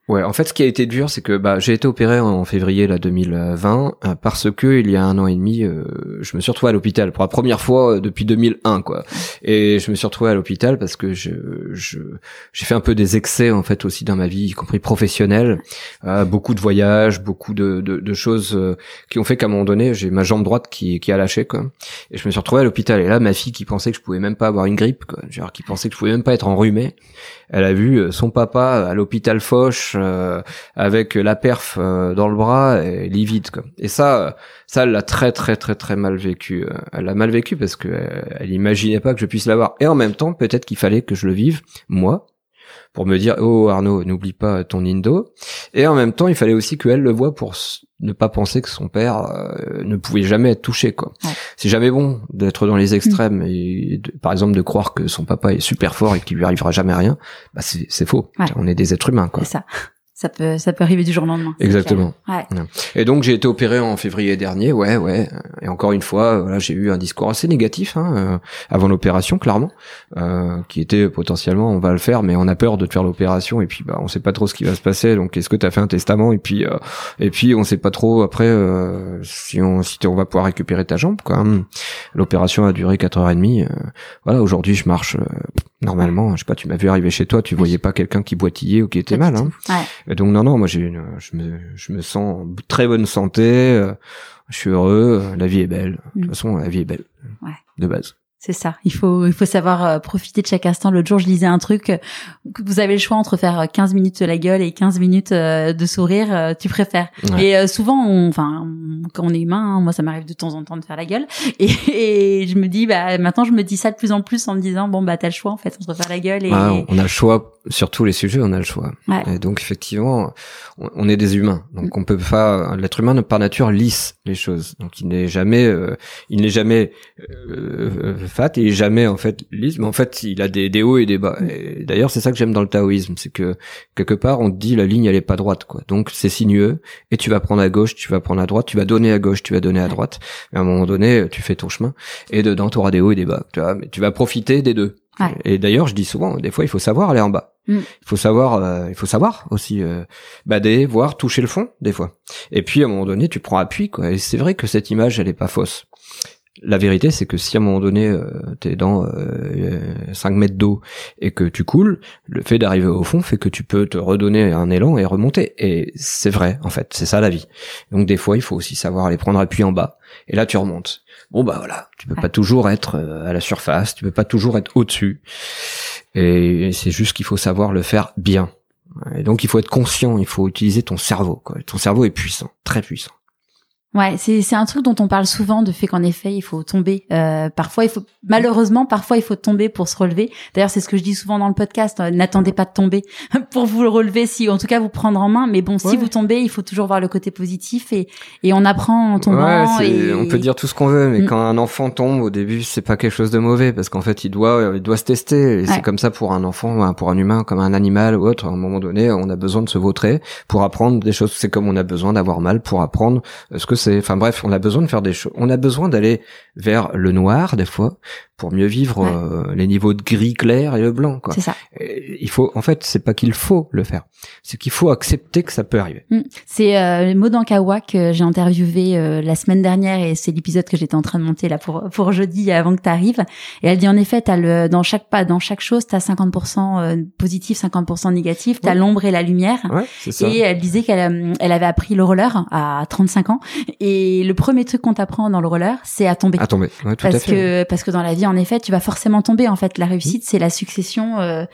Ouais, en fait, ce qui a été dur, c'est que j'ai été opéré en février 2020 parce que il y a 1 an et demi, je me suis retrouvé à l'hôpital pour la première fois depuis 2001, quoi. Et je me suis retrouvé à l'hôpital parce que j'ai fait un peu des excès en fait aussi dans ma vie, y compris professionnelle, beaucoup de voyages, beaucoup de choses qui ont fait qu'à un moment donné, j'ai ma jambe droite qui a lâché, quoi. Et je me suis retrouvé à l'hôpital. Et là, ma fille qui pensait que je pouvais même pas avoir une grippe, quoi, genre qui pensait que je pouvais même pas être enrhumé, elle a vu son papa à l'hôpital Foch avec la perf dans le bras et livide, quoi. Et ça elle l'a très très très très mal vécu. Elle l'a mal vécu parce que elle imaginait pas que je puisse l'avoir. Et en même temps, peut-être qu'il fallait que je le vive moi pour me dire oh Arnaud, n'oublie pas ton indo. Et en même temps, il fallait aussi qu'elle le voie pour ne pas penser que son père ne pouvait jamais être touché, quoi. Ouais. C'est jamais bon d'être dans les extrêmes et par exemple de croire que son papa est super fort et qu'il lui arrivera jamais rien. C'est faux. Ouais. On est des êtres humains, quoi. C'est ça. Ça peut arriver du jour au lendemain. Exactement. Ouais. Et donc j'ai été opéré en février dernier, ouais. Et encore une fois, voilà, j'ai eu un discours assez négatif avant l'opération, clairement, qui était potentiellement on va le faire, mais on a peur de te faire l'opération et puis on sait pas trop ce qui va se passer. Donc est-ce que t'as fait un testament et puis on sait pas trop après si on va pouvoir récupérer ta jambe, quoi. L'opération a duré 4h30. Voilà, aujourd'hui je marche normalement. Je sais pas, tu m'as vu arriver chez toi, tu voyais pas quelqu'un qui boitillait ou qui était mal, hein. Ouais. Et donc non, moi je me sens en très bonne santé, je suis heureux, la vie est belle. De toute façon, la vie est belle, de base. C'est ça. Il faut savoir profiter de chaque instant. L'autre jour, je lisais un truc. Vous avez le choix entre faire 15 minutes de la gueule et 15 minutes de sourire. Tu préfères. Ouais. Et souvent, quand on est humain, moi, ça m'arrive de temps en temps de faire la gueule. Et je me dis, maintenant, je me dis ça de plus en plus en me disant, t'as le choix, en fait, entre faire la gueule et... on a le choix. Sur tous les sujets, on a le choix. Ouais. Et donc, effectivement, on est des humains. Donc, on peut pas... L'être humain, par nature, lisse les choses. Donc, il n'est jamais fat, il est jamais, en fait, lisse. Mais en fait, il a des hauts et des bas. Et d'ailleurs, c'est ça que j'aime dans le taoïsme. C'est que, quelque part, on te dit, la ligne, elle est pas droite, quoi. Donc, c'est sinueux. Et tu vas prendre à gauche, tu vas prendre à droite, tu vas donner à gauche, tu vas donner à droite. Et à un moment donné, tu fais ton chemin. Et dedans, tu auras des hauts et des bas. Tu vois, mais tu vas profiter des deux. Ouais. Et d'ailleurs, je dis souvent, des fois, il faut savoir aller en bas. Il faut savoir aussi bader, voir, toucher le fond, des fois. Et puis, à un moment donné, tu prends appui, quoi. Et c'est vrai que cette image, elle est pas fausse. La vérité, c'est que si à un moment donné, t'es dans 5 mètres d'eau et que tu coules, le fait d'arriver au fond fait que tu peux te redonner un élan et remonter. Et c'est vrai, en fait, c'est ça la vie. Donc des fois, il faut aussi savoir aller prendre appui en bas. Et là, tu remontes. Voilà, tu peux pas toujours être à la surface, tu peux pas toujours être au-dessus. Et c'est juste qu'il faut savoir le faire bien. Et donc, il faut être conscient, il faut utiliser ton cerveau, quoi. Ton cerveau est puissant, très puissant. Ouais, c'est un truc dont on parle souvent, de fait qu'en effet il faut tomber. Parfois il faut tomber pour se relever. D'ailleurs c'est ce que je dis souvent dans le podcast. N'attendez pas de tomber pour vous le relever, si en tout cas vous prendre en main. Mais bon, si vous tombez, il faut toujours voir le côté positif et on apprend en tombant. On peut dire tout ce qu'on veut, mais quand un enfant tombe au début, c'est pas quelque chose de mauvais parce qu'en fait il doit se tester. Et c'est comme ça pour un enfant, pour un humain, comme un animal ou autre. À un moment donné, on a besoin de se vautrer pour apprendre des choses. C'est comme on a besoin d'avoir mal pour apprendre ce que c'est. Enfin bref, on a besoin de faire des choses. On a besoin d'aller vers le noir des fois pour mieux vivre les niveaux de gris clair et le blanc, quoi. C'est ça. Et il faut, en fait, c'est pas qu'il faut le faire, c'est qu'il faut accepter que ça peut arriver. C'est Maud Ankawa que j'ai interviewé la semaine dernière et c'est l'épisode que j'étais en train de monter là pour jeudi avant que t'arrives. Et elle dit en effet, dans chaque chose, t'as 50% positif, 50% négatif, t'as l'ombre et la lumière. Ouais, c'est ça. Et elle disait qu'elle avait appris le roller à 35 ans. Et le premier truc qu'on t'apprend dans le roller, c'est à tomber. À tomber, ouais, tout à fait. Parce que dans la vie, en effet, tu vas forcément tomber. En fait, la réussite, c'est la succession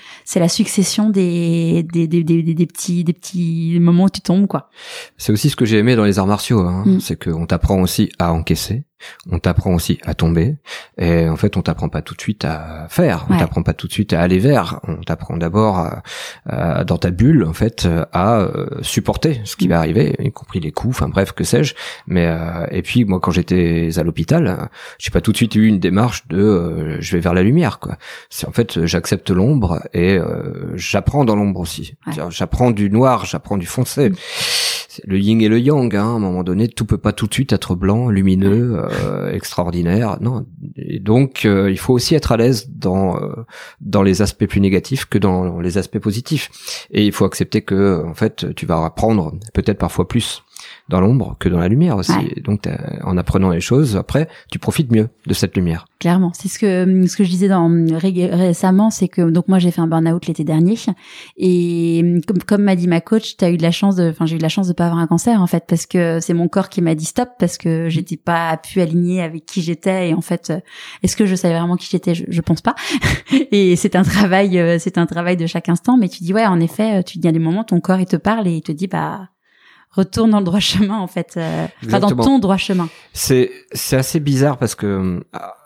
des petits moments où tu tombes, quoi. C'est aussi ce que j'ai aimé dans les arts martiaux, c'est qu'on t'apprend aussi à encaisser. On t'apprend aussi à tomber et en fait on t'apprend pas tout de suite à faire, on t'apprend pas tout de suite à aller vers, on t'apprend d'abord dans ta bulle en fait à supporter ce qui va arriver, y compris les coups, enfin bref, que sais-je. Mais et puis moi quand j'étais à l'hôpital, j'ai pas tout de suite eu une démarche de je vais vers la lumière, quoi. C'est en fait j'accepte l'ombre et j'apprends dans l'ombre aussi. J'apprends du noir, j'apprends du foncé. Le yin et le yang, à un moment donné, tout peut pas tout de suite être blanc, lumineux, extraordinaire. Non, il Et donc il faut aussi être à l'aise dans les aspects plus négatifs que dans les aspects positifs. Et il faut accepter que en fait tu vas apprendre peut-être parfois plus dans l'ombre que dans la lumière aussi. Ouais. Et donc en apprenant les choses, après tu profites mieux de cette lumière. Clairement, c'est ce que je disais récemment, c'est que donc moi j'ai fait un burn-out l'été dernier et comme m'a dit ma coach, j'ai eu de la chance de pas avoir un cancer en fait, parce que c'est mon corps qui m'a dit stop, parce que j'étais pas pu aligner avec qui j'étais, et en fait est-ce que je savais vraiment qui j'étais, je pense pas. Et c'est un travail de chaque instant, mais tu dis ouais, en effet, il y a des moments ton corps il te parle et il te dit bah retourne dans le droit chemin en fait, enfin dans ton droit chemin. C'est assez bizarre parce que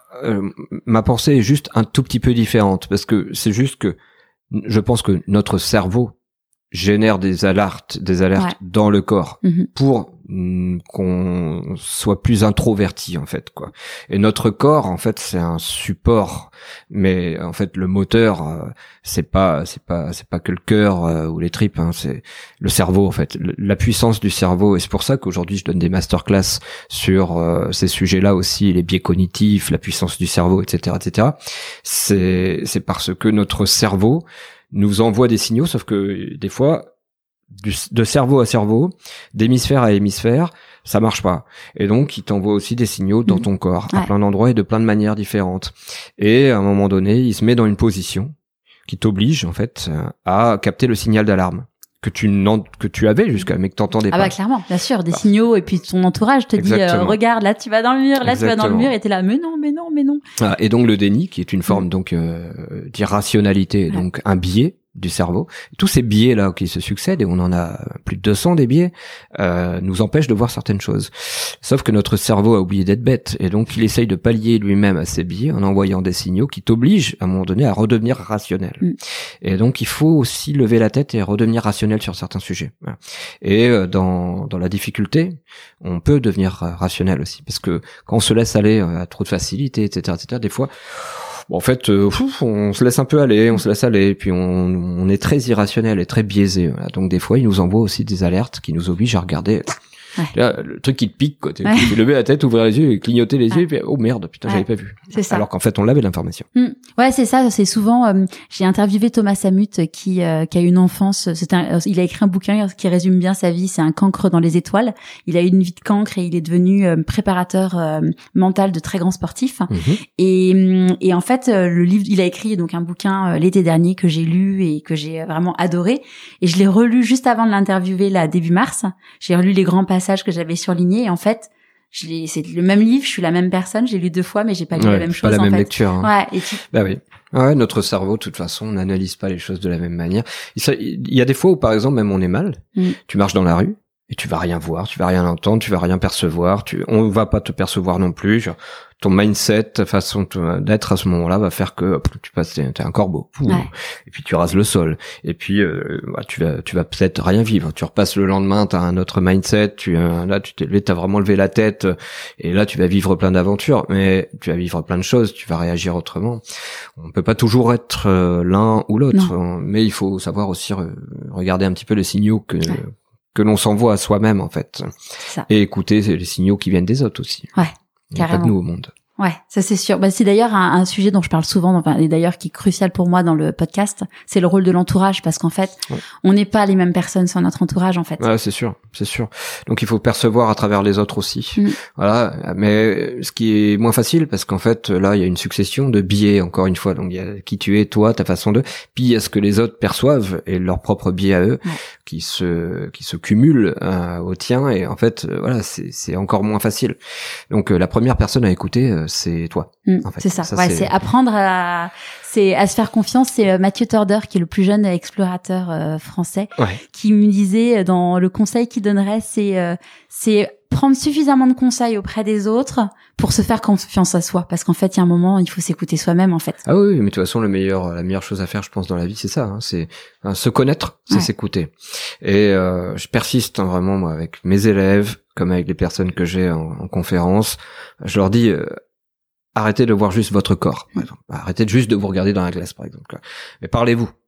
ma pensée est juste un tout petit peu différente, parce que c'est juste que je pense que notre cerveau génère des alertes Ouais. dans le corps pour qu'on soit plus introverti en fait quoi. Et notre corps en fait c'est un support, mais en fait le moteur c'est pas que le cœur ou les tripes, hein, c'est le cerveau en fait, la puissance du cerveau. Et c'est pour ça qu'aujourd'hui je donne des masterclass sur ces sujets-là aussi, les biais cognitifs, la puissance du cerveau, etc. C'est parce que notre cerveau nous envoie des signaux, sauf que des fois, de cerveau à cerveau, d'hémisphère à hémisphère, ça marche pas. Et donc, il t'envoie aussi des signaux dans ton corps, à plein d'endroits et de plein de manières différentes. Et à un moment donné, il se met dans une position qui t'oblige, en fait, à capter le signal d'alarme que tu avais jusqu'à, mais que t'entendais pas. Ah bah clairement, bien sûr, des signaux, et puis ton entourage te dit regarde, là tu vas dans le mur, là tu vas dans le mur, et t'es là mais non. Ah, et donc le déni, qui est une forme donc d'irrationalité, donc un biais du cerveau. Tous ces biais là qui se succèdent, et on en a plus de 200 des biais, nous empêchent de voir certaines choses. Sauf que notre cerveau a oublié d'être bête, et donc il essaye de pallier lui-même à ces biais en envoyant des signaux qui t'obligent à un moment donné à redevenir rationnel. Et donc il faut aussi lever la tête et redevenir rationnel sur certains sujets. Voilà. Et dans la difficulté, on peut devenir rationnel aussi, parce que quand on se laisse aller à trop de facilité, etc., des fois, en fait, on se laisse un peu aller, et puis on est très irrationnel et très biaisé. Voilà. Donc des fois, il nous envoie aussi des alertes qui nous obligent à regarder. Ouais. Là, le truc qui te pique, quoi. Tu lever la tête, ouvrir les yeux, et clignoter les yeux, et puis oh merde, putain, j'avais pas vu. C'est ça. Alors qu'en fait, on l'avait l'information. Ouais, c'est ça. C'est souvent. J'ai interviewé Thomas Samut qui a une enfance. Il a écrit un bouquin qui résume bien sa vie. C'est un cancre dans les étoiles. Il a eu une vie de cancre et il est devenu préparateur mental de très grands sportifs. Et en fait, le livre, il a écrit donc un bouquin l'été dernier que j'ai lu et que j'ai vraiment adoré. Et je l'ai relu juste avant de l'interviewer là début mars. J'ai relu les grands passages que j'avais surlignés, et en fait c'est le même livre, je suis la même personne, j'ai lu 2 fois mais j'ai pas lu la même chose, pas la en même fait. lecture, hein. Ouais, bah oui. Ouais, notre cerveau, de toute façon, on n'analyse pas les choses de la même manière. Il y a des fois où, par exemple, même on est mal, tu marches dans la rue et tu vas rien voir, tu vas rien entendre, tu vas rien percevoir, on va pas te percevoir non plus. Genre, ton mindset, ta façon d'être à ce moment-là va faire que tu passes, t'es un corbeau, et puis tu rases le sol, et puis tu vas peut-être rien vivre. Tu repasses le lendemain, t'as un autre mindset, là tu t'es levé, t'as vraiment levé la tête, et là tu vas vivre plein d'aventures, mais tu vas vivre plein de choses, tu vas réagir autrement. On peut pas toujours être l'un ou l'autre, mais il faut savoir aussi regarder un petit peu les signaux que l'on s'envoie à soi-même en fait, et écouter les signaux qui viennent des autres aussi. Ouais. Il n'y a pas de nous au monde. Ouais, ça c'est sûr. Bah, c'est d'ailleurs un sujet dont je parle souvent, et d'ailleurs qui est crucial pour moi dans le podcast, c'est le rôle de l'entourage, parce qu'en fait, on n'est pas les mêmes personnes sur notre entourage en fait. Ouais, c'est sûr. Donc il faut percevoir à travers les autres aussi. Voilà, mais ce qui est moins facile, parce qu'en fait là il y a une succession de biais, encore une fois. Donc il y a qui tu es, toi, ta façon de, puis il y a ce que les autres perçoivent et leurs propres biais à eux qui se cumulent au tien, et en fait voilà, c'est encore moins facile. Donc la première personne à écouter, c'est toi. En fait. C'est ça. C'est apprendre à se faire confiance. C'est Mathieu Torder, qui est le plus jeune explorateur français, qui me disait dans le conseil qu'il donnerait, c'est prendre suffisamment de conseils auprès des autres pour se faire confiance à soi, parce qu'en fait il y a un moment il faut s'écouter soi-même en fait. Ah oui, mais de toute façon la meilleure chose à faire, je pense, dans la vie, c'est ça, hein, c'est se connaître, c'est s'écouter. Et je persiste vraiment, moi, avec mes élèves comme avec les personnes que j'ai en conférence, je leur dis arrêtez de voir juste votre corps, par exemple. Arrêtez juste de vous regarder dans la glace, par exemple. Mais parlez-vous.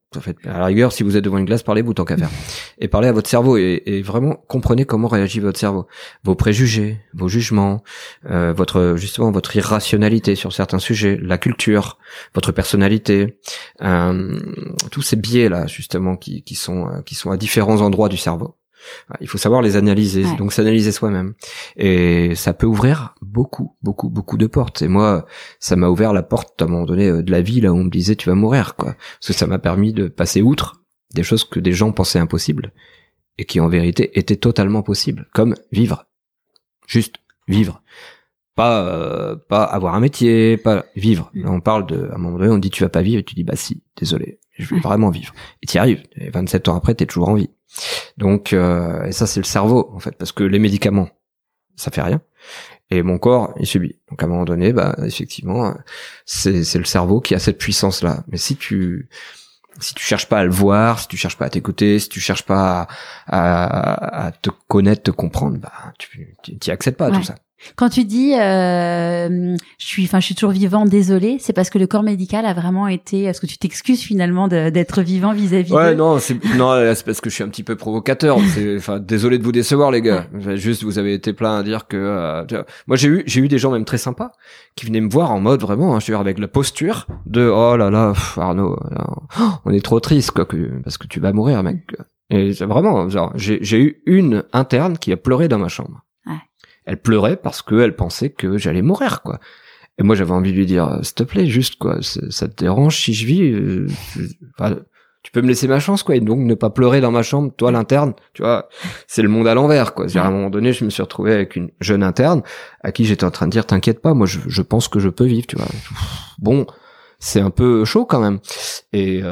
En fait, à la rigueur, si vous êtes devant une glace, parlez-vous tant qu'à faire. Et parlez à votre cerveau et vraiment comprenez comment réagit votre cerveau. Vos préjugés, vos jugements, votre irrationalité sur certains sujets, la culture, votre personnalité, tous ces biais-là, justement, qui sont à différents endroits du cerveau. Il faut savoir les analyser, donc s'analyser soi-même. Et ça peut ouvrir beaucoup de portes. Et moi, ça m'a ouvert la porte à un moment donné de la vie, là où on me disait tu vas mourir, quoi. Parce que ça m'a permis de passer outre des choses que des gens pensaient impossibles et qui en vérité étaient totalement possibles, comme vivre. Juste vivre. Pas avoir un métier, pas vivre. Là, on parle à un moment donné, on dit tu vas pas vivre et tu dis bah si, désolé, je vais vraiment vivre. Et t'y arrives. Et 27 ans après, t'es toujours en vie. Donc, et ça c'est le cerveau en fait, parce que les médicaments, ça fait rien, et mon corps il subit. Donc à un moment donné, bah effectivement, c'est le cerveau qui a cette puissance là. Mais si tu cherches pas à le voir, si tu cherches pas à t'écouter, si tu cherches pas à te connaître, te comprendre, bah tu t'y accèdes pas à tout ça. Quand tu dis je suis toujours vivant, désolé, c'est parce que le corps médical a vraiment été. Est-ce que tu t'excuses finalement d'être vivant vis-à-vis d'eux? Non, c'est parce que je suis un petit peu provocateur. Désolé de vous décevoir les gars. Juste vous avez été plein à dire que moi j'ai eu des gens même très sympas qui venaient me voir en mode vraiment, je veux dire, avec la posture de oh là là Arnaud, on est trop triste quoi parce que tu vas mourir mec. Et vraiment, genre j'ai eu une interne qui a pleuré dans ma chambre. Elle pleurait parce qu'elle pensait que j'allais mourir, quoi. Et moi, j'avais envie de lui dire, s'il te plaît, juste, quoi, ça te dérange si je vis tu peux me laisser ma chance, quoi, et donc ne pas pleurer dans ma chambre, toi, l'interne, tu vois, c'est le monde à l'envers, quoi. C'est-à-dire, à un moment donné, je me suis retrouvé avec une jeune interne à qui j'étais en train de dire, t'inquiète pas, moi, je pense que je peux vivre, tu vois. Bon, c'est un peu chaud, quand même. Et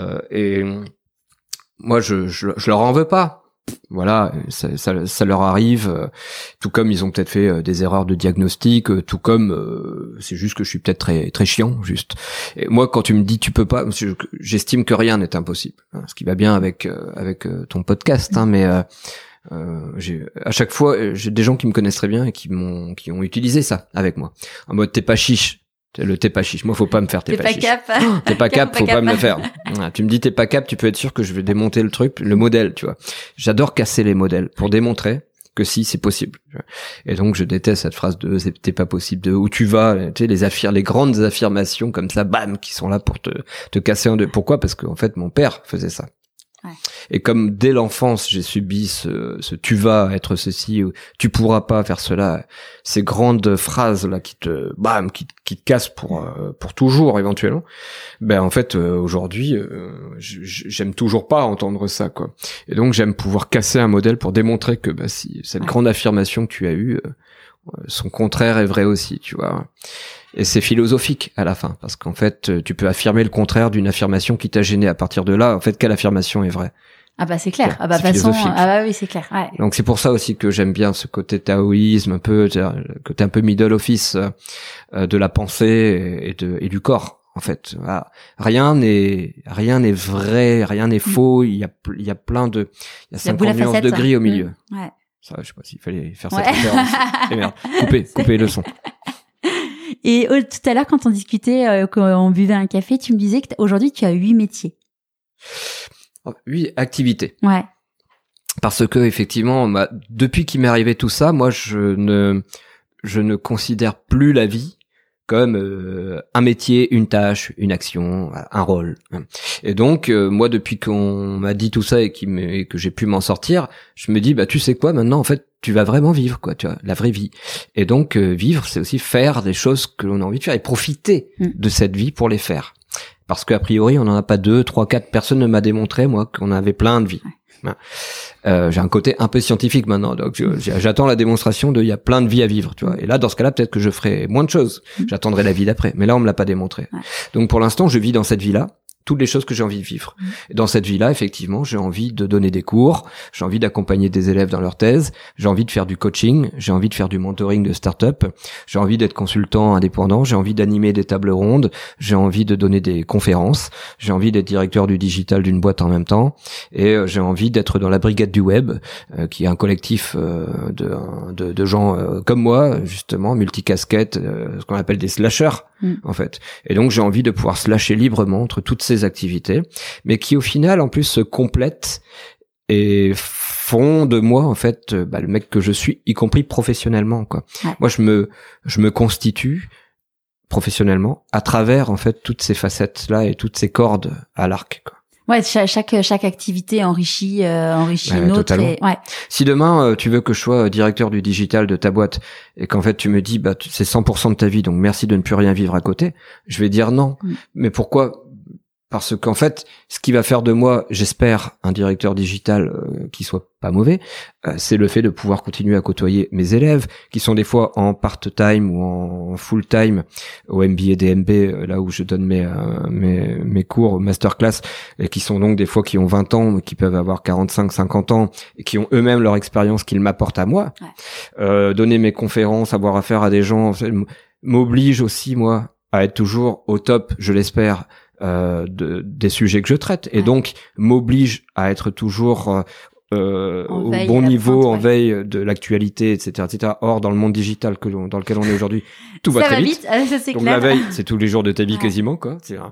moi, je leur en veux pas. Voilà, ça leur arrive, tout comme ils ont peut-être fait des erreurs de diagnostic, tout comme c'est juste que je suis peut-être très très chiant, juste. Et moi, quand tu me dis tu peux pas, j'estime que rien n'est impossible, ce qui va bien avec ton podcast, hein, mais à chaque fois, j'ai des gens qui me connaissent très bien et qui ont utilisé ça avec moi, en mode t'es pas chiche. Le t'es pas chiche. Moi, faut pas me faire t'es pas chiche. T'es pas cap, faut pas me le faire. Tu me dis t'es pas cap, tu peux être sûr que je vais démonter le truc, le modèle, tu vois. J'adore casser les modèles pour démontrer que si, c'est possible. Et donc, je déteste cette phrase de t'es pas possible, de où tu vas, tu sais, les grandes affirmations comme ça, bam, qui sont là pour te casser en deux. Pourquoi? Parce qu'en fait, mon père faisait ça. Ouais. Et comme dès l'enfance j'ai subi ce tu vas être ceci ou tu pourras pas faire cela, ces grandes phrases là qui te cassent pour toujours éventuellement, ben en fait aujourd'hui j'aime toujours pas entendre ça quoi. Et donc j'aime pouvoir casser un modèle pour démontrer que si cette grande affirmation que tu as eue, son contraire est vrai aussi, tu vois. Et c'est philosophique à la fin, parce qu'en fait, tu peux affirmer le contraire d'une affirmation qui t'a gêné. À partir de là, en fait, quelle affirmation est vraie? Ah bah c'est clair. Ah bah de toute façon, oui c'est clair. Ouais. Donc c'est pour ça aussi que j'aime bien ce côté taoïsme, un peu côté un peu middle office de la pensée et du corps. En fait, voilà. Rien n'est vrai, rien n'est faux. Il y a plein de, il y a 50 nuances de gris au milieu. Ouais. Ça, je sais pas s'il fallait faire cette référence. Et merde, coupez le son. Et tout à l'heure, quand on discutait, quand on buvait un café, tu me disais que aujourd'hui, tu as 8 métiers. 8 activités. Ouais. Parce que effectivement, depuis qu'il m'est arrivé tout ça, moi, je ne considère plus la vie comme un métier, une tâche, une action, un rôle. Et donc, moi, depuis qu'on m'a dit tout ça et que j'ai pu m'en sortir, je me dis, tu sais quoi, maintenant, en fait, tu vas vraiment vivre, quoi, tu vois, la vraie vie. Et donc, vivre, c'est aussi faire des choses que l'on a envie de faire et profiter de cette vie pour les faire. Parce qu'a priori, on n'en a pas 2, 3, 4, personne ne m'a démontré, moi, qu'on avait plein de vies. J'ai un côté un peu scientifique maintenant, donc j'attends la démonstration il y a plein de vies à vivre, tu vois. Et là, dans ce cas-là, peut-être que je ferai moins de choses. J'attendrai la vie d'après. Mais là, on me l'a pas démontré. Ouais. Donc, pour l'instant, je vis dans cette vie-là toutes les choses que j'ai envie de vivre. Et dans cette vie-là, effectivement, j'ai envie de donner des cours, j'ai envie d'accompagner des élèves dans leur thèse, j'ai envie de faire du coaching, j'ai envie de faire du mentoring de start-up, j'ai envie d'être consultant indépendant, j'ai envie d'animer des tables rondes, j'ai envie de donner des conférences, j'ai envie d'être directeur du digital d'une boîte en même temps, et j'ai envie d'être dans la brigade du web, qui est un collectif de gens comme moi, justement, multicasquettes, ce qu'on appelle des slashers. en fait. Et donc j'ai envie de pouvoir se lâcher librement entre toutes ces activités, mais qui au final en plus se complètent et font de moi en fait le mec que je suis, y compris professionnellement, quoi. Ouais. Moi je me constitue professionnellement à travers en fait toutes ces facettes là et toutes ces cordes à l'arc, quoi. Ouais, chaque activité enrichit une autre. Totalement. Ouais. Si demain tu veux que je sois directeur du digital de ta boîte et qu'en fait tu me dis c'est 100% de ta vie, donc merci de ne plus rien vivre à côté, je vais dire non. Mais pourquoi? Parce qu'en fait, ce qui va faire de moi, j'espère, un directeur digital qui soit pas mauvais, c'est le fait de pouvoir continuer à côtoyer mes élèves, qui sont des fois en part-time ou en full-time au MBA DMB, là où je donne mes cours, masterclass, et qui sont donc des fois qui ont 20 ans, qui peuvent avoir 45, 50 ans, et qui ont eux-mêmes leur expérience qu'ils m'apportent à moi. Ouais. Donner mes conférences, avoir affaire à des gens, m'oblige aussi, moi, à être toujours au top, je l'espère, des sujets que je traite, et donc m'oblige à être toujours au bon niveau, en veille de l'actualité, etc. Or, dans le monde digital dans lequel on est aujourd'hui, tout va très vite. Ça, c'est donc clair. la veille, c'est tous les jours de ta vie quasiment, quoi.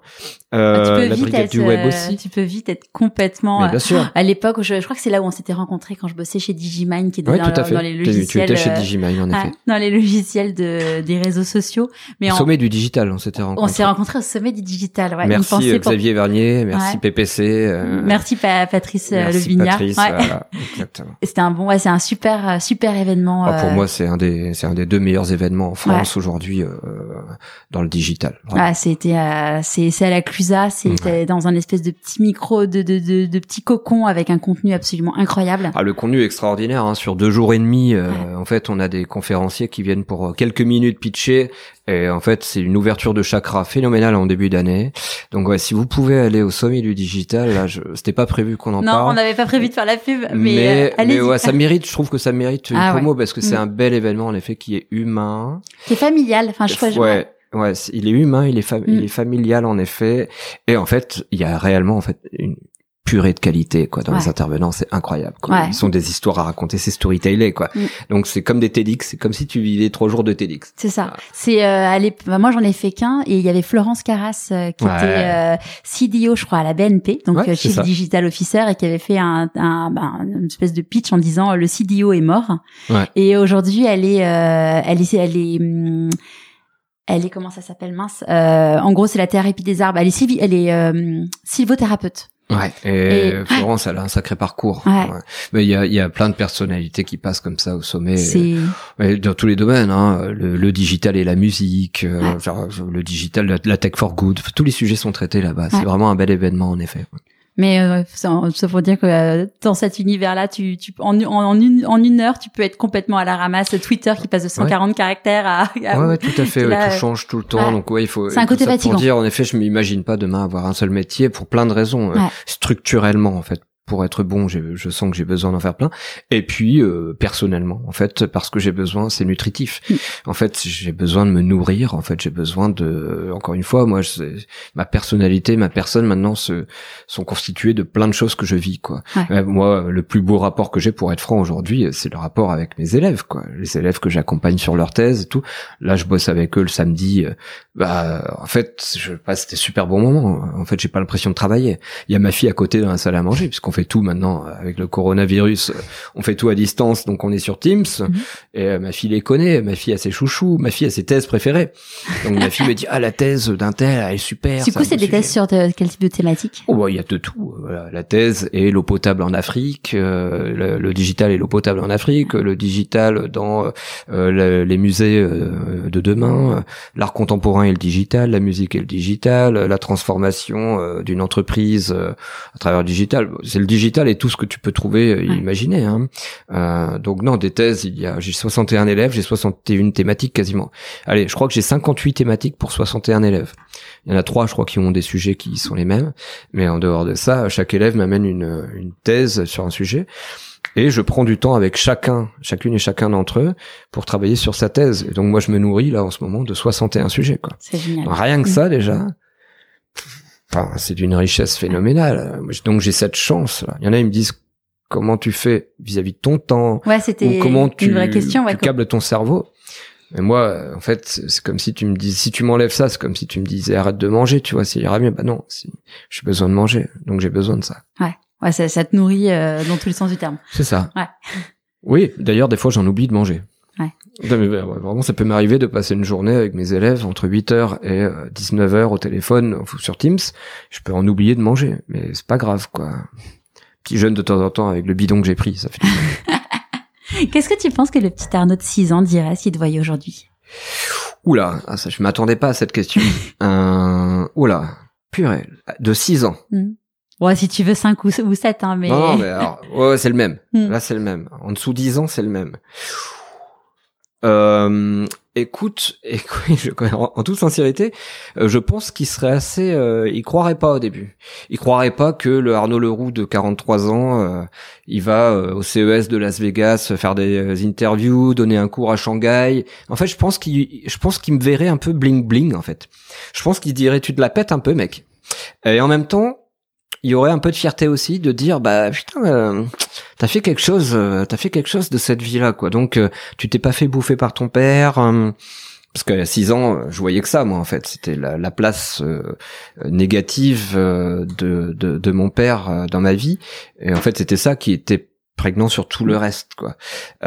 La brigade du web aussi. Tu peux vite être complètement. Mais bien sûr. À l'époque, je crois que c'est là où on s'était rencontrés quand je bossais chez Digimind, qui était dans les logiciels. Tu étais chez Digimind, en effet. Dans les logiciels des réseaux sociaux. Mais au sommet du digital, on s'était rencontrés. On s'est rencontrés au sommet du digital. Ouais. Merci Xavier Vernier, merci PPC. Merci Patrice Levignard. Patrice, voilà, exactement. C'était c'est un super événement. Pour moi, c'est un des 2 meilleurs événements en France aujourd'hui dans le digital. Vraiment. C'est à la Clusa, c'était dans un espèce de petit micro de petit cocon avec un contenu absolument incroyable. Le contenu est extraordinaire, hein. Sur 2 jours et demi, en fait, on a des conférenciers qui viennent pour quelques minutes pitcher. Et en fait, c'est une ouverture de chakra phénoménale en début d'année. Donc si vous pouvez aller au sommet du digital, là, c'était pas prévu qu'on en parle. Non, on n'avait pas prévu de faire la pub, mais ouais, ça mérite. Je trouve que ça mérite une promo parce que c'est un bel événement en effet qui est humain, qui est familial. Enfin, je crois. Ouais, il est humain, il est familial en effet. Et en fait, il y a réellement en fait une purée de qualité, quoi, dans les intervenants, c'est incroyable, quoi. Ils ont des histoires à raconter, c'est storytellé, quoi. Donc c'est comme des TEDx, c'est comme si tu vivais 3 jours de TEDx. C'est ça. C'est moi j'en ai fait qu'un, et il y avait Florence Carras qui était CDO, je crois, à la BNP, donc Chief Digital Officer, et qui avait fait une espèce de pitch en disant le CDO est mort. Et aujourd'hui elle est comment ça s'appelle, mince, en gros c'est la thérapie des arbres, elle est sylvothérapeute. Ouais, et Florence, elle a un sacré parcours. Mais il y a plein de personnalités qui passent comme ça au sommet. Dans tous les domaines, hein, le digital et la musique, le digital, la tech for good, tous les sujets sont traités là-bas. C'est vraiment un bel événement en effet. Mais ça faut dire que dans cet univers-là, en une heure, tu peux être complètement à la ramasse. Twitter qui passe de 140 caractères à tout à fait. Tout change tout le temps. Donc il faut. C'est un côté fatigant. Pour dire, en effet, je m'imagine pas demain avoir un seul métier pour plein de raisons. Structurellement, en fait. Pour être bon, je sens que j'ai besoin d'en faire plein. Et puis, personnellement, en fait, parce que j'ai besoin, c'est nutritif. En fait, j'ai besoin de me nourrir. En fait, j'ai besoin encore une fois, moi, ma personnalité, ma personne, maintenant, sont constituées de plein de choses que je vis, quoi. Moi, le plus beau rapport que j'ai, pour être franc aujourd'hui, c'est le rapport avec mes élèves, quoi. Les élèves que j'accompagne sur leur thèse et tout. Là, je bosse avec eux le samedi. En fait, je passe des super bons moments. En fait, j'ai pas l'impression de travailler. Il y a ma fille à côté dans la salle à manger, puisqu'on fait tout maintenant avec le coronavirus, on fait tout à distance, donc on est sur Teams. Et ma fille les connaît, ma fille a ses chouchous, ma fille a ses thèses préférées. Donc ma fille me dit la thèse d'un tel, elle est super. Du coup, c'est des thèses sur quel type de thématique? Il y a de tout. Voilà, la thèse est l'eau potable en Afrique, le digital et l'eau potable en Afrique, le digital dans les musées de demain, l'art contemporain et le digital, la musique et le digital, la transformation d'une entreprise à travers le digital. C'est le digital et tout ce que tu peux trouver, imaginer, hein. Donc non, des thèses, j'ai 61 élèves, j'ai 61 thématiques quasiment. Allez, je crois que j'ai 58 thématiques pour 61 élèves. Il y en a 3, je crois, qui ont des sujets qui sont les mêmes. Mais en dehors de ça, chaque élève m'amène une thèse sur un sujet. Et je prends du temps avec chacune et chacun d'entre eux pour travailler sur sa thèse. Et donc moi, je me nourris là en ce moment de 61 sujets, quoi. C'est génial. Donc, rien que ça déjà. Enfin, c'est d'une richesse phénoménale. Donc j'ai cette chance là. Il y en a, ils me disent comment tu fais vis-à-vis de ton temps, c'était ou comment tu une vraie question, câbles ton cerveau. Mais moi, en fait, c'est comme si tu me dis, si tu m'enlèves ça, c'est comme si tu me disais arrête de manger, tu vois, ça ira mieux. Bah non, j'ai besoin de manger, donc j'ai besoin de ça. Ouais, ça te nourrit dans tous les sens du terme. C'est ça. Ouais. Oui, d'ailleurs, des fois, j'en oublie de manger. Ouais. Non, mais vraiment, ça peut m'arriver de passer une journée avec mes élèves entre 8h et 19h au téléphone ou sur Teams. Je peux en oublier de manger, mais c'est pas grave, quoi. Petit jeûne de temps en temps avec le bidon que j'ai pris, ça fait du bien. Qu'est-ce que tu penses que le petit Arnaud de 6 ans dirait s'il te voyait aujourd'hui? Oula, ça, je m'attendais pas à cette question. Oula, purée, de 6 ans. Ouais, si tu veux 5 ou 7, hein, mais... Non, mais alors, ouais, c'est le même. Là, c'est le même. En dessous 10 ans, c'est le même. Écoute, en toute sincérité, je pense qu'il serait assez, il croirait pas au début. Il croirait pas que le Arnaud Leroux de 43 ans, il va au CES de Las Vegas faire des interviews, donner un cours à Shanghai. En fait, je pense qu'il me verrait un peu bling bling, en fait. Je pense qu'il dirait tu te la pètes un peu, mec. Et en même temps, il y aurait un peu de fierté aussi de dire bah putain t'as fait quelque chose de cette vie-là, quoi. Donc tu t'es pas fait bouffer par ton père, parce qu'à 6 ans je voyais que ça, moi, en fait c'était la place négative de mon père dans ma vie, et en fait c'était ça qui était prégnant sur tout le reste, quoi.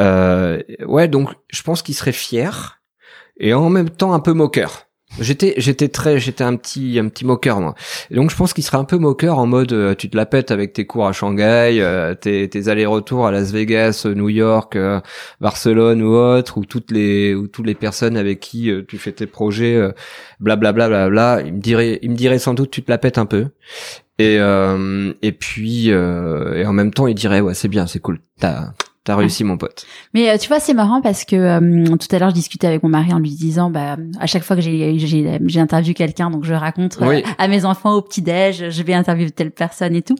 Ouais, donc je pense qu'il serait fier et en même temps un peu moqueur. J'étais un petit moqueur, moi. Et donc je pense qu'il serait un peu moqueur en mode tu te la pètes avec tes cours à Shanghai, tes allers-retours à Las Vegas, New York, Barcelone ou autre, ou toutes les personnes avec qui tu fais tes projets, blablabla, bla. Il me dirait sans doute tu te la pètes un peu. Et puis et en même temps il dirait ouais, c'est bien, c'est cool. T'as réussi, mon pote. Mais tu vois, c'est marrant parce que tout à l'heure, je discutais avec mon mari en lui disant, bah, à chaque fois que j'ai interviewé quelqu'un, donc je raconte à mes enfants au petit-déj, je vais interviewer telle personne et tout.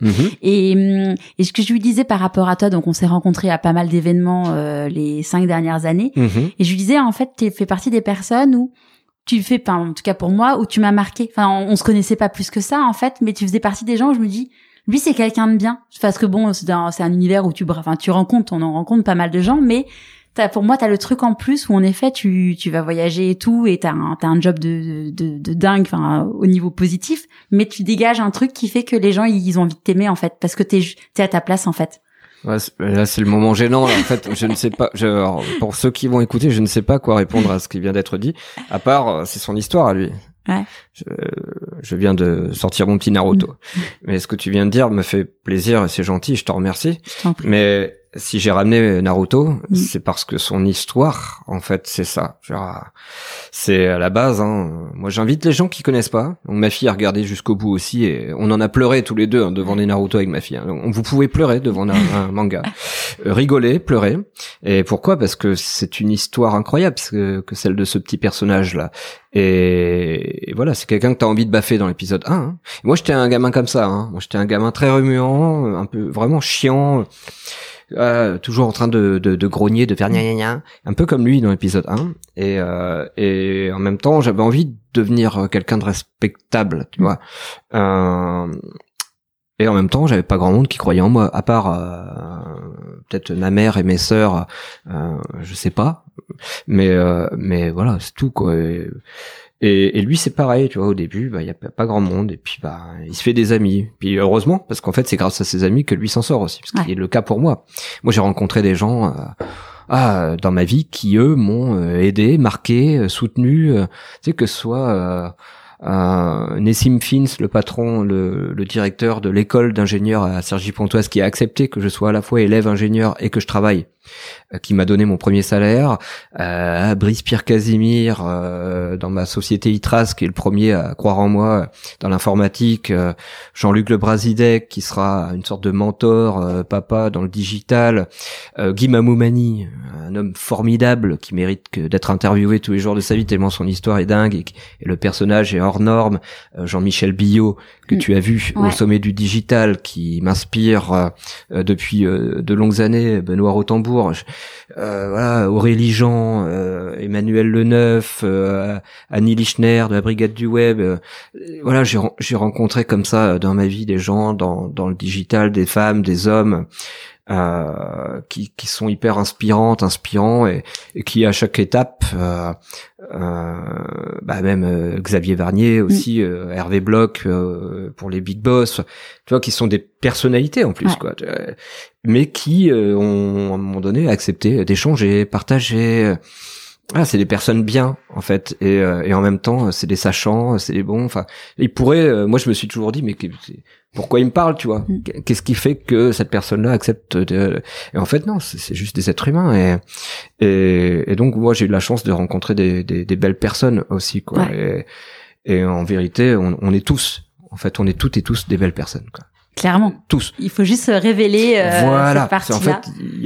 Et ce que je lui disais par rapport à toi, donc on s'est rencontrés à pas mal d'événements les 5 dernières années. Et je lui disais, en fait, tu fais partie des personnes où tu fais, en tout cas pour moi, où tu m'as marqué. Enfin, on se connaissait pas plus que ça, en fait, mais tu faisais partie des gens où je me dis, lui, c'est quelqu'un de bien. Parce que bon, c'est un univers où on en rencontre pas mal de gens, mais pour moi, t'as le truc en plus où en effet, tu vas voyager et tout, et t'as un job de dingue, enfin, au niveau positif, mais tu dégages un truc qui fait que les gens, ils ont envie de t'aimer, en fait, parce que t'es à ta place, en fait. Ouais, là, c'est le moment gênant, là. En fait, je ne sais pas, alors, pour ceux qui vont écouter, je ne sais pas quoi répondre à ce qui vient d'être dit, à part, c'est son histoire à lui. Ouais. Je viens de sortir mon petit Naruto. Mais ce que tu viens de dire me fait plaisir et c'est gentil, je te remercie. Mais si j'ai ramené Naruto, c'est parce que son histoire, en fait, c'est ça. Genre, c'est à la base, hein. Moi, j'invite les gens qui connaissent pas. Donc, ma fille a regardé jusqu'au bout aussi et on en a pleuré tous les deux devant des Naruto avec ma fille. Hein. Donc, vous pouvez pleurer devant un manga. Rigoler, pleurer. Et pourquoi? Parce que c'est une histoire incroyable que celle de ce petit personnage-là. Et voilà, c'est quelqu'un que t'as envie de baffer dans l'épisode 1. Hein. Moi, j'étais un gamin comme ça. Hein. Moi, j'étais un gamin très remuant, un peu vraiment chiant. Toujours en train de grogner, de faire gna gna gna, un peu comme lui dans l'épisode 1, et en même temps j'avais envie de devenir quelqu'un de respectable, tu vois, et en même temps j'avais pas grand monde qui croyait en moi, à part peut-être ma mère et mes sœurs, je sais pas, mais voilà, c'est tout, quoi. Et lui c'est pareil, tu vois, au début il y a pas grand monde, et puis il se fait des amis, puis heureusement, parce qu'en fait c'est grâce à ses amis que lui s'en sort aussi, parce qu'il est le cas pour moi. Moi j'ai rencontré des gens dans ma vie qui eux m'ont aidé, marqué, soutenu, tu sais, que ce soit Nessim Fins, le patron, le directeur de l'école d'ingénieurs à Cergy-Pontoise, qui a accepté que je sois à la fois élève ingénieur et que je travaille, qui m'a donné mon premier salaire, Brice Pierre Casimir dans ma société Itras, qui est le premier à croire en moi dans l'informatique, Jean-Luc Le Brasidec, qui sera une sorte de mentor, papa dans le digital, Guy Mamoumani, un homme formidable qui mérite d'être interviewé tous les jours de sa vie tellement son histoire est dingue et le personnage est hors norme, Jean-Michel Billot que tu as vu au sommet du digital, qui m'inspire depuis de longues années, Benoît Rotembourg, voilà, Aurélie Jean, Emmanuel Leneuf, Annie Lichner de la Brigade du Web, voilà, j'ai rencontré comme ça dans ma vie des gens dans le digital, des femmes, des hommes, qui sont hyper inspirants et qui à chaque étape même Xavier Varnier aussi, Hervé Bloch pour les Big Boss, tu vois, qui sont des personnalités en plus, quoi, mais qui ont à un moment donné accepté d'échanger, partager. C'est des personnes bien en fait, et en même temps c'est des sachants, c'est des bons. Enfin, ils pourraient. Moi, je me suis toujours dit, mais pourquoi ils me parlent, tu vois? Qu'est-ce qui fait que cette personne-là accepte Et en fait, non, c'est juste des êtres humains. Et donc, moi, j'ai eu la chance de rencontrer des belles personnes aussi, quoi. Ouais. Et en vérité, on est tous. En fait, on est toutes et tous des belles personnes, quoi. Clairement. Tous. Il faut juste révéler cette partie-là. En fait, il y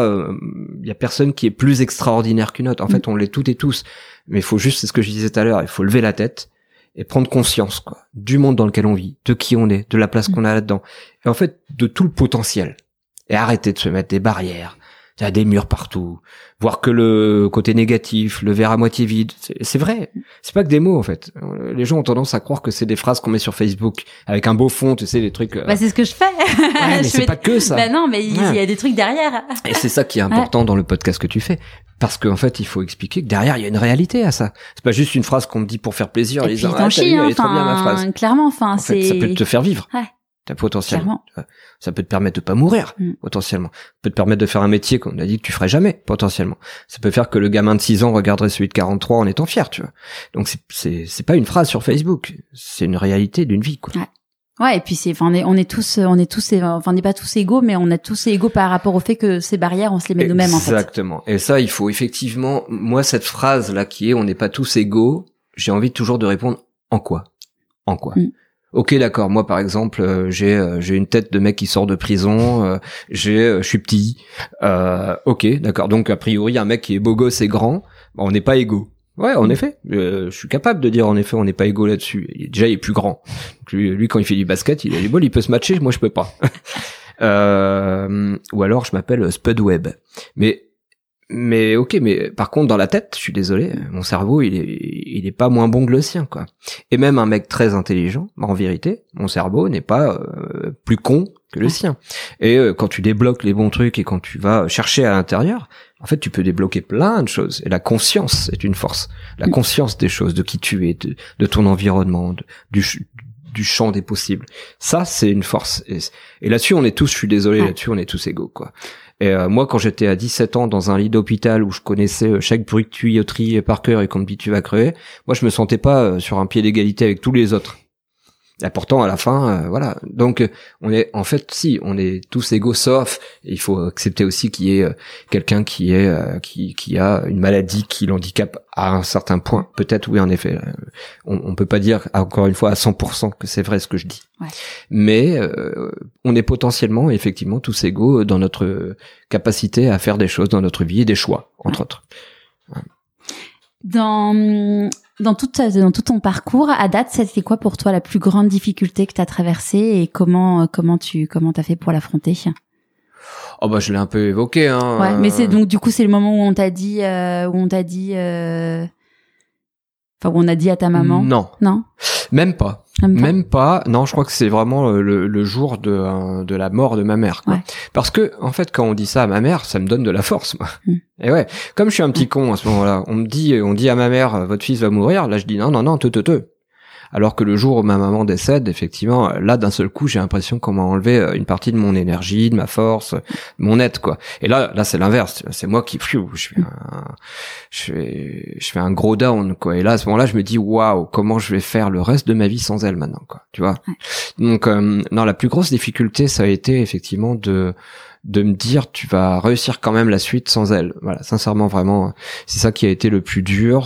a personne qui est plus extraordinaire qu'une autre. En fait, on l'est toutes et tous. Mais il faut juste, c'est ce que je disais tout à l'heure, il faut lever la tête et prendre conscience, quoi, du monde dans lequel on vit, de qui on est, de la place qu'on a là-dedans. Et en fait, de tout le potentiel. Et arrêter de se mettre des barrières. Il y a des murs partout. Voir que le côté négatif, le verre à moitié vide. C'est vrai. C'est pas que des mots, en fait. Les gens ont tendance à croire que c'est des phrases qu'on met sur Facebook avec un beau fond, tu sais, des trucs. C'est ce que je fais. Ouais, mais c'est pas que ça. Non, mais il y a des trucs derrière. Et c'est ça qui est important dans le podcast que tu fais. Parce qu'en fait, il faut expliquer que derrière, il y a une réalité à ça. C'est pas juste une phrase qu'on me dit pour faire plaisir. Et puis t'en chies, elle est trop bien, ma phrase. Clairement, en fait, ça peut te faire vivre. Ouais. Potentiellement. Ça peut te permettre de pas mourir, potentiellement. Ça peut te permettre de faire un métier qu'on a dit que tu ferais jamais, potentiellement. Ça peut faire que le gamin de 6 ans regarderait celui de 43 en étant fier, tu vois. Donc c'est pas une phrase sur Facebook, c'est une réalité d'une vie, quoi. Ouais, et puis on n'est pas tous égaux, mais on est tous égaux par rapport au fait que ces barrières, on se les met nous-mêmes, en fait. Exactement. Et ça, il faut effectivement, moi, cette phrase-là qui est, on n'est pas tous égaux, j'ai envie toujours de répondre, en quoi? Ok, d'accord. Moi, par exemple, j'ai une tête de mec qui sort de prison. Je suis petit. Ok, d'accord. Donc, a priori, un mec qui est beau gosse et grand, on n'est pas égaux. Ouais, en effet. Je suis capable de dire, en effet, on n'est pas égaux là-dessus. Déjà, il est plus grand. Donc, lui, quand il fait du basket, il est beau, il peut se matcher. Moi, je peux pas. Ou alors, je m'appelle Spud Webb. Mais ok, mais par contre dans la tête, je suis désolé, mon cerveau il est pas moins bon que le sien, quoi. Et même un mec très intelligent, en vérité, mon cerveau n'est pas plus con que le sien. Et quand tu débloques les bons trucs et quand tu vas chercher à l'intérieur, en fait tu peux débloquer plein de choses. Et la conscience est une force. La conscience des choses, de qui tu es, de ton environnement, du champ des possibles. Ça c'est une force. Et là-dessus on est tous, je suis désolé, là-dessus on est tous égaux, quoi. Et moi, quand j'étais à 17 ans dans un lit d'hôpital où je connaissais chaque bruit de tuyauterie par cœur et qu'on me dit tu vas crever, moi je me sentais pas sur un pied d'égalité avec tous les autres. Et pourtant, à la fin, voilà. Donc, on est tous égaux, sauf, il faut accepter aussi qu'il y ait quelqu'un qui a une maladie qui l'handicape à un certain point. Peut-être, oui, en effet. On peut pas dire, encore une fois, à 100% que c'est vrai ce que je dis. Ouais. Mais, on est potentiellement, effectivement, tous égaux dans notre capacité à faire des choses dans notre vie et des choix, entre autres. Ouais. Dans tout ton parcours, à date, c'était quoi pour toi la plus grande difficulté que tu as traversée et comment t'as fait pour l'affronter? Oh bah je l'ai un peu évoqué, hein. Ouais, mais c'est donc du coup c'est le moment où on a dit à ta maman. Non. Même pas. Non, je crois que c'est vraiment le jour de la mort de ma mère, quoi. Ouais. Parce que en fait quand on dit ça à ma mère, ça me donne de la force, moi. Et ouais, comme je suis un petit con à ce moment-là, on dit à ma mère votre fils va mourir, là je dis non, Alors que le jour où ma maman décède, effectivement, là, d'un seul coup, j'ai l'impression qu'on m'a enlevé une partie de mon énergie, de ma force, de mon être, quoi. Et là, c'est l'inverse. C'est moi qui, je fais un gros down, quoi. Et là, à ce moment-là, je me dis, waouh, comment je vais faire le reste de ma vie sans elle maintenant, quoi. Tu vois? Ouais. Donc, non, la plus grosse difficulté, ça a été, effectivement, de me dire, tu vas réussir quand même la suite sans elle. Voilà. Sincèrement, vraiment, c'est ça qui a été le plus dur.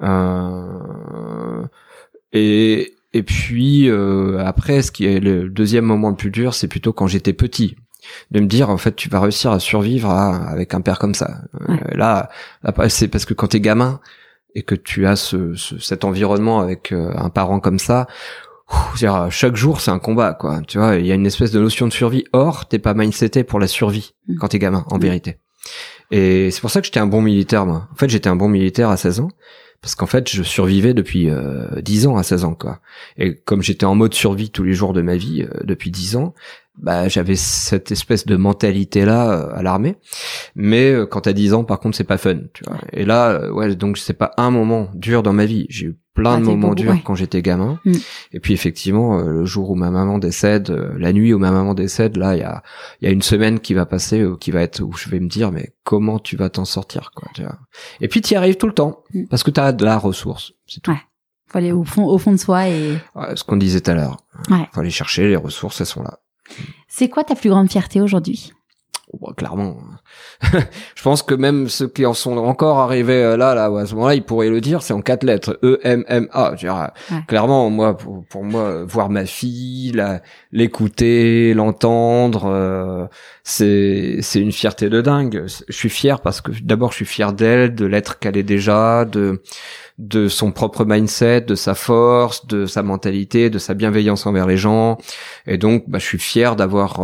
Et puis après, ce qui est le deuxième moment le plus dur, c'est plutôt quand j'étais petit, de me dire en fait tu vas réussir à survivre avec un père comme ça. Ouais. Là, c'est parce que quand t'es gamin et que tu as cet environnement avec un parent comme ça, chaque jour c'est un combat, quoi. Tu vois, il y a une espèce de notion de survie. Or, t'es pas mindseté pour la survie quand t'es gamin, en vérité. Et c'est pour ça que j'étais un bon militaire, moi. En fait, j'étais un bon militaire à 16 ans. Parce qu'en fait, je survivais depuis 10 ans à 16 ans, quoi. Et comme j'étais en mode survie tous les jours de ma vie depuis 10 ans, j'avais cette espèce de mentalité là à l'armée, mais quand t'as 10 ans par contre c'est pas fun, tu vois. Et là donc c'est pas un moment dur dans ma vie, j'ai eu plein de moments durs quand j'étais gamin. Et puis effectivement le jour où ma maman décède, la nuit où ma maman décède, là il y a une semaine qui va passer qui va être où je vais me dire mais comment tu vas t'en sortir, quoi, tu vois. Et puis t'y arrives tout le temps parce que t'as de la ressource, c'est tout. Faut aller au fond de soi et ce qu'on disait tout à l'heure. Faut aller chercher les ressources, elles sont là. C'est quoi ta plus grande fierté aujourd'hui? Clairement. Je pense que même ceux qui en sont encore arrivés là, à ce moment-là, ils pourraient le dire, c'est en 4 lettres. EMMA. Je dirais, clairement, moi, pour moi, voir ma fille, l'écouter, l'entendre, c'est une fierté de dingue. Je suis fier parce que d'abord, je suis fier d'elle, de l'être qu'elle est déjà, de son propre mindset, de sa force, de sa mentalité, de sa bienveillance envers les gens. Et donc, je suis fier d'avoir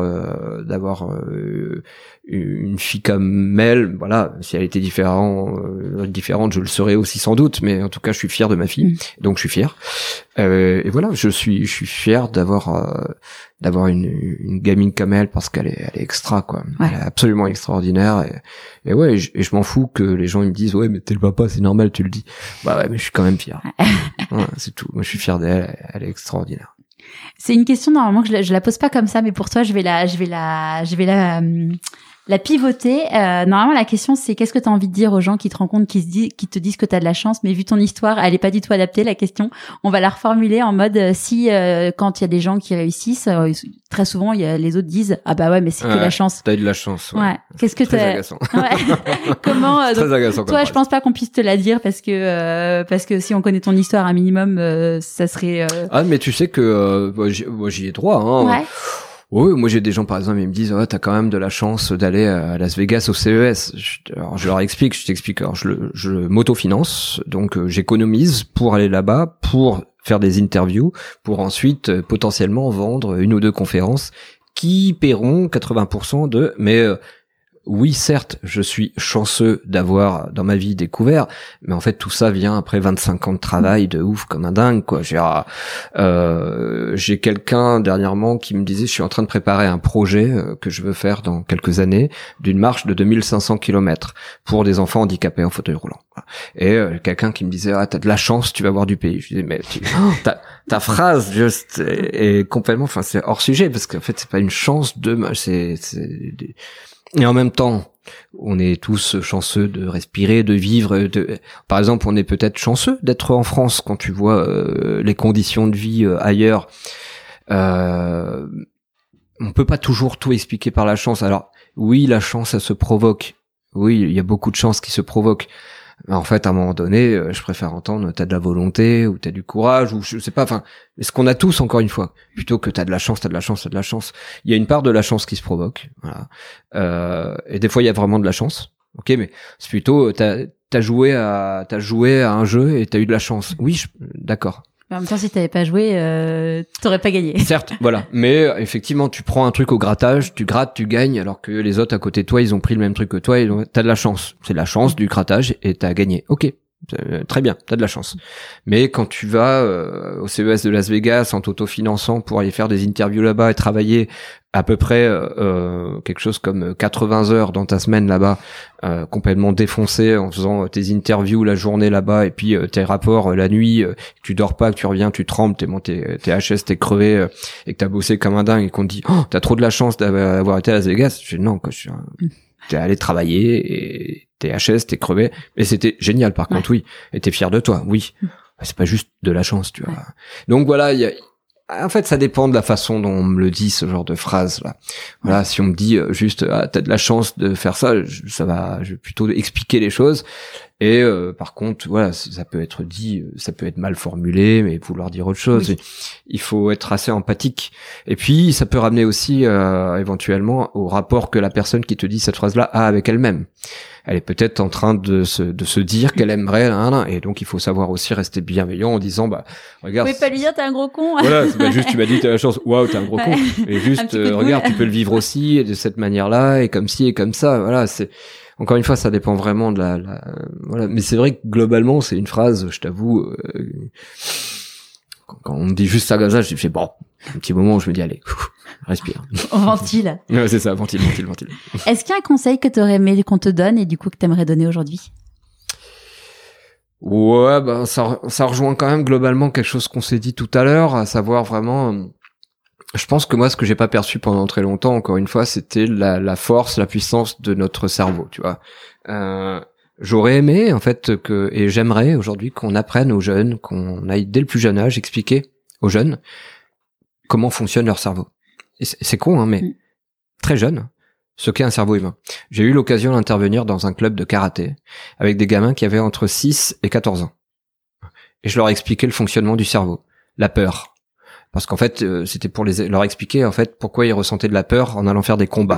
une fille comme elle. Voilà, si elle était différente, je le serais aussi sans doute. Mais en tout cas, je suis fier de ma fille. Donc, je suis fier. Et voilà, je suis fier d'avoir une gamine comme elle parce qu'elle est extra, quoi. Elle est absolument extraordinaire. Et je m'en fous que les gens ils me disent ouais mais t'es le papa, c'est normal, tu le dis. Mais je suis quand même fier. C'est tout. Moi je suis fier d'elle, elle est extraordinaire. C'est une question normalement que je la pose pas comme ça, mais pour toi je vais la pivoter. Normalement la question c'est qu'est-ce que tu as envie de dire aux gens qui te rencontrent, qui te disent que tu as de la chance, mais vu ton histoire, elle est pas du tout adaptée la question. On va la reformuler en mode si quand il y a des gens qui réussissent, très souvent les autres disent ah bah ouais mais c'est que la chance. T'as eu de la chance. Ouais. Qu'est-ce que très agaçant. Comment très agaçant. Toi je pense pas qu'on puisse te la dire parce que si on connaît ton histoire un minimum ça serait mais tu sais que moi j'y ai droit hein. Oui, moi j'ai des gens par exemple ils me disent t'as quand même de la chance d'aller à Las Vegas au CES. Alors je t'explique. Alors je m'autofinance, donc j'économise pour aller là-bas, pour faire des interviews, pour ensuite potentiellement vendre 1 ou 2 conférences qui paieront 80% de. Mais oui, certes, je suis chanceux d'avoir dans ma vie découvert, mais en fait tout ça vient après 25 ans de travail de ouf comme un dingue, quoi. J'ai quelqu'un dernièrement qui me disait je suis en train de préparer un projet que je veux faire dans quelques années d'une marche de 2500 km pour des enfants handicapés en fauteuil roulant. Et quelqu'un qui me disait t'as de la chance, tu vas voir du pays. Je disais mais ta phrase juste est complètement, c'est hors sujet parce qu'en fait c'est pas une chance et en même temps, on est tous chanceux de respirer, de vivre. Par exemple, on est peut-être chanceux d'être en France quand tu vois les conditions de vie ailleurs. On peut pas toujours tout expliquer par la chance. Alors oui, la chance, ça se provoque. Oui, il y a beaucoup de chances qui se provoquent. En fait, à un moment donné, je préfère entendre t'as de la volonté ou t'as du courage ou je sais pas. Ce qu'on a tous encore une fois, plutôt que t'as de la chance. Il y a une part de la chance qui se provoque. Voilà. Et des fois, il y a vraiment de la chance. Ok, mais c'est plutôt t'as joué à un jeu et t'as eu de la chance. Oui, d'accord. Mais en même temps, si t'avais pas joué, t'aurais pas gagné. Certes, voilà. Mais effectivement, tu prends un truc au grattage, tu grattes, tu gagnes, alors que les autres à côté de toi, ils ont pris le même truc que toi et t'as de la chance. C'est la chance du grattage et t'as gagné. Ok. Très bien, t'as de la chance. Mais quand tu vas au CES de Las Vegas en t'autofinançant pour aller faire des interviews là-bas et travailler à peu près quelque chose comme 80 heures dans ta semaine là-bas, complètement défoncé en faisant tes interviews la journée là-bas et puis tes rapports la nuit, tu dors pas, que tu reviens, tu trembles, t'es HS, t'es crevé et que t'as bossé comme un dingue et qu'on te dit t'as trop de la chance d'avoir été à Las Vegas. Je dis non, quoi, t'es allé travailler et t'es HS, t'es crevé, et c'était génial par contre, oui, et t'es fier de toi, oui. C'est pas juste de la chance, tu vois. Donc voilà, en fait, ça dépend de la façon dont on me le dit, ce genre de phrase là. Voilà, si on me dit juste t'as de la chance de faire ça, je vais plutôt expliquer les choses. Et par contre, voilà, ça peut être dit, ça peut être mal formulé, mais vouloir dire autre chose. Oui. Il faut être assez empathique. Et puis, ça peut ramener aussi éventuellement au rapport que la personne qui te dit cette phrase-là a avec elle-même. Elle est peut-être en train de se dire qu'elle aimerait, et donc il faut savoir aussi rester bienveillant en disant, regarde. Vous pouvez pas lui dire t'es un gros con. Voilà, c'est pas juste tu m'as dit t'as la chance, waouh t'es un gros con. Et juste regarde, tu peux le vivre aussi de cette manière-là et comme ci et comme ça. Voilà, c'est encore une fois, ça dépend vraiment de voilà. Mais c'est vrai que globalement, c'est une phrase, je t'avoue, quand on me dit juste ça comme ça, je fais bon, un petit moment où je me dis allez, respire. On ventile. Ouais, c'est ça, ventile. Est-ce qu'il y a un conseil que tu aurais aimé qu'on te donne et du coup que tu aimerais donner aujourd'hui? Ouais, bah ça rejoint quand même globalement quelque chose qu'on s'est dit tout à l'heure, à savoir vraiment, je pense que moi ce que j'ai pas perçu pendant très longtemps, encore une fois, c'était la force, la puissance de notre cerveau, tu vois. J'aurais aimé en fait et j'aimerais aujourd'hui qu'on apprenne aux jeunes, qu'on aille dès le plus jeune âge expliquer aux jeunes comment fonctionne leur cerveau. Et c'est con, hein, mais très jeune, ce qu'est un cerveau humain. J'ai eu l'occasion d'intervenir dans un club de karaté avec des gamins qui avaient entre 6 et 14 ans. Et je leur ai expliqué le fonctionnement du cerveau, la peur. Parce qu'en fait, c'était pour leur expliquer en fait pourquoi ils ressentaient de la peur en allant faire des combats.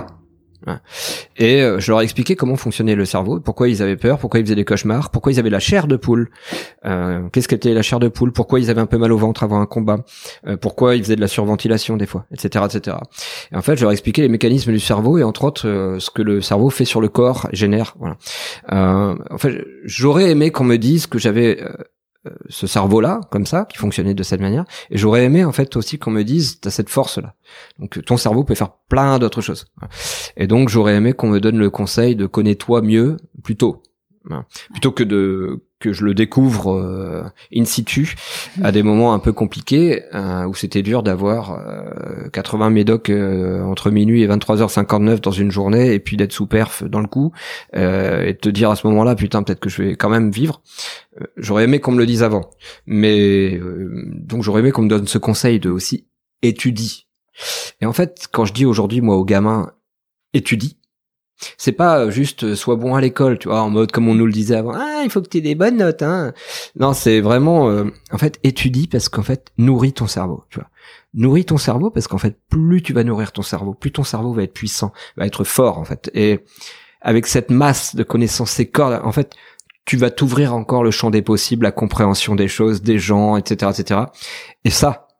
Et je leur ai expliqué comment fonctionnait le cerveau, pourquoi ils avaient peur, pourquoi ils faisaient des cauchemars, pourquoi ils avaient la chair de poule, qu'est-ce qu'était la chair de poule, pourquoi ils avaient un peu mal au ventre avant un combat, pourquoi ils faisaient de la surventilation des fois, etc. Et en fait, je leur ai expliqué les mécanismes du cerveau et entre autres ce que le cerveau fait sur le corps, génère. Voilà. En fait, j'aurais aimé qu'on me dise que j'avais ce cerveau-là, comme ça, qui fonctionnait de cette manière. Et j'aurais aimé, en fait, aussi qu'on me dise, t'as cette force-là. Donc, ton cerveau peut faire plein d'autres choses. Et donc, j'aurais aimé qu'on me donne le conseil de connais-toi mieux, plus tôt. Plutôt que je le découvre in situ à des moments un peu compliqués où c'était dur d'avoir 80 médocs entre minuit et 23h59 dans une journée et puis d'être sous perf dans le coup et de te dire à ce moment-là putain peut-être que je vais quand même vivre. J'aurais aimé qu'on me le dise avant, mais donc j'aurais aimé qu'on me donne ce conseil de aussi étudie. Et en fait quand je dis aujourd'hui moi aux gamins étudie, c'est pas juste sois bon à l'école, tu vois, en mode comme on nous le disait avant, il faut que tu aies des bonnes notes, hein. Non, c'est vraiment en fait étudie parce qu'en fait nourris ton cerveau, tu vois. Nourris ton cerveau parce qu'en fait plus tu vas nourrir ton cerveau, plus ton cerveau va être puissant, va être fort en fait. Et avec cette masse de connaissances, ces cordes, en fait, tu vas t'ouvrir encore le champ des possibles, la compréhension des choses, des gens, etc. Et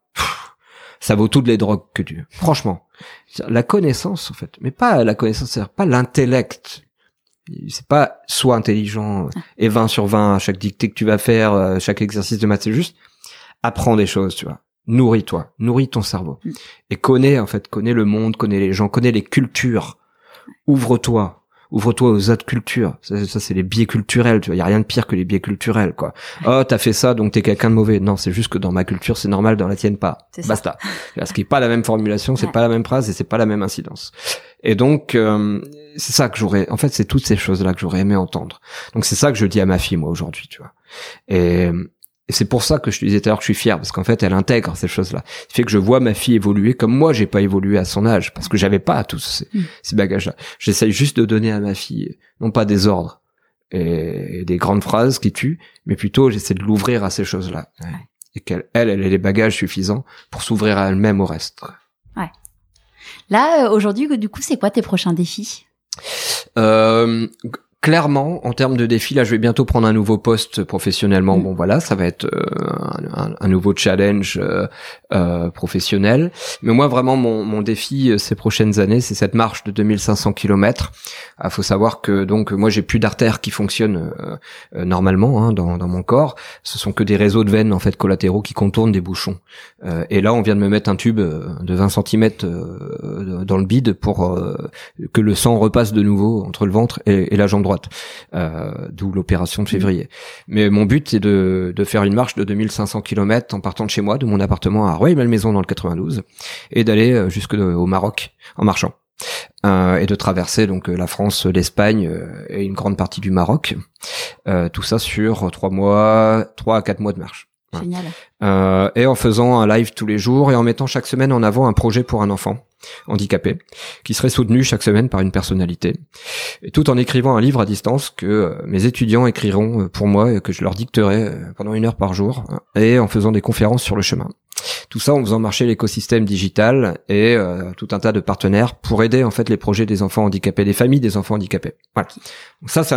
ça vaut toutes les drogues que tu... Franchement. La connaissance, en fait. Mais pas la connaissance, c'est-à-dire pas l'intellect. C'est pas sois intelligent et 20 sur 20 à chaque dictée que tu vas faire, chaque exercice de maths, c'est juste apprends des choses, tu vois. Nourris-toi, nourris ton cerveau. Et connais le monde, connais les gens, connais les cultures. Ouvre-toi aux autres cultures. Ça c'est les biais culturels, tu vois. Il y a rien de pire que les biais culturels, quoi. Oh, t'as fait ça, donc t'es quelqu'un de mauvais. Non, c'est juste que dans ma culture, c'est normal, dans la tienne pas. Basta. Parce qu'il n'y a pas la même formulation, c'est pas la même phrase et c'est pas la même incidence. Et donc, c'est ça que j'aurais, en fait, c'est toutes ces choses-là que j'aurais aimé entendre. Donc c'est ça que je dis à ma fille, moi, aujourd'hui, tu vois. Et c'est pour ça que je te disais tout à l'heure que je suis fier, parce qu'en fait, elle intègre ces choses-là. Ce qui fait que je vois ma fille évoluer comme moi, j'ai pas évolué à son âge, parce que j'avais pas tous ces bagages-là. J'essaye juste de donner à ma fille, non pas des ordres et des grandes phrases qui tuent, mais plutôt j'essaie de l'ouvrir à ces choses-là. Ouais. Et qu'elle ait les bagages suffisants pour s'ouvrir à elle-même au reste. Ouais. Là, aujourd'hui, du coup, c'est quoi tes prochains défis? Clairement, en termes de défis, là, je vais bientôt prendre un nouveau poste professionnellement. Bon, voilà, ça va être un nouveau challenge professionnel. Mais moi, vraiment, mon défi ces prochaines années, c'est cette marche de 2500 km. Faut savoir que donc moi, j'ai plus d'artères qui fonctionnent normalement dans mon corps. Ce sont que des réseaux de veines en fait collatéraux qui contournent des bouchons. Et là, on vient de me mettre un tube de 20 cm dans le bide pour que le sang repasse de nouveau entre le ventre et la jambe droite, d'où l'opération de février. Mais mon but est de faire une marche de 2500 km en partant de chez moi, de mon appartement à Rueil-Malmaison dans le 92, et d'aller jusqu'au Maroc en marchant. Et de traverser donc la France, l'Espagne et une grande partie du Maroc. Tout ça sur 3 à 4 mois de marche. Génial. Et en faisant un live tous les jours et en mettant chaque semaine en avant un projet pour un enfant handicapé qui serait soutenu chaque semaine par une personnalité, et tout en écrivant un livre à distance que mes étudiants écriront pour moi et que je leur dicterai pendant 1 heure par jour, et en faisant des conférences sur le chemin. Tout ça en faisant marcher l'écosystème digital et tout un tas de partenaires pour aider en fait les projets des enfants handicapés, des familles des enfants handicapés. Voilà. Donc ça c'est un défi.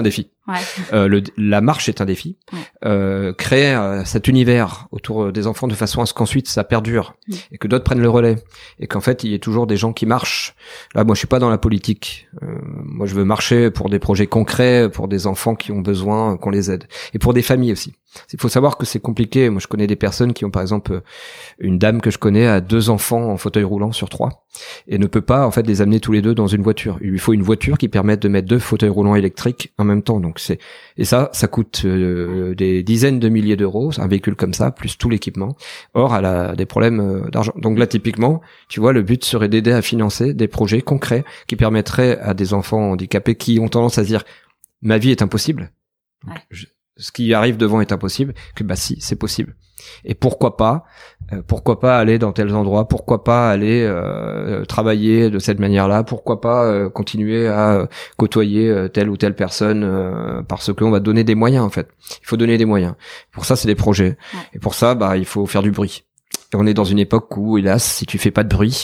La marche est un défi. Créer cet univers autour des enfants de façon à ce qu'ensuite ça perdure et que d'autres prennent le relais et qu'en fait il y ait toujours des gens qui marchent. Là, moi, je suis pas dans la politique. Moi, je veux marcher pour des projets concrets, pour des enfants qui ont besoin qu'on les aide et pour des familles aussi. Il faut savoir que c'est compliqué. Moi, je connais des personnes qui ont, par exemple, une dame que je connais a 2 enfants en fauteuil roulant sur 3 et ne peut pas, en fait, les amener tous les deux dans une voiture. Il lui faut une voiture qui permette de mettre 2 fauteuils roulants électriques en même temps. Donc et ça coûte des dizaines de milliers d'euros, un véhicule comme ça, plus tout l'équipement. Or, elle a des problèmes d'argent. Donc là, typiquement, tu vois, le but serait d'aider à financer des projets concrets qui permettraient à des enfants handicapés qui ont tendance à se dire « ma vie est impossible ». Ce qui arrive devant est impossible, que si, c'est possible. Et pourquoi pas aller dans tels endroits, pourquoi pas aller travailler de cette manière-là, pourquoi pas continuer à côtoyer telle ou telle personne parce qu'on va donner des moyens en fait. Il faut donner des moyens. Pour ça, c'est des projets. Et pour ça, il faut faire du bruit. Et on est dans une époque où, hélas, si tu fais pas de bruit,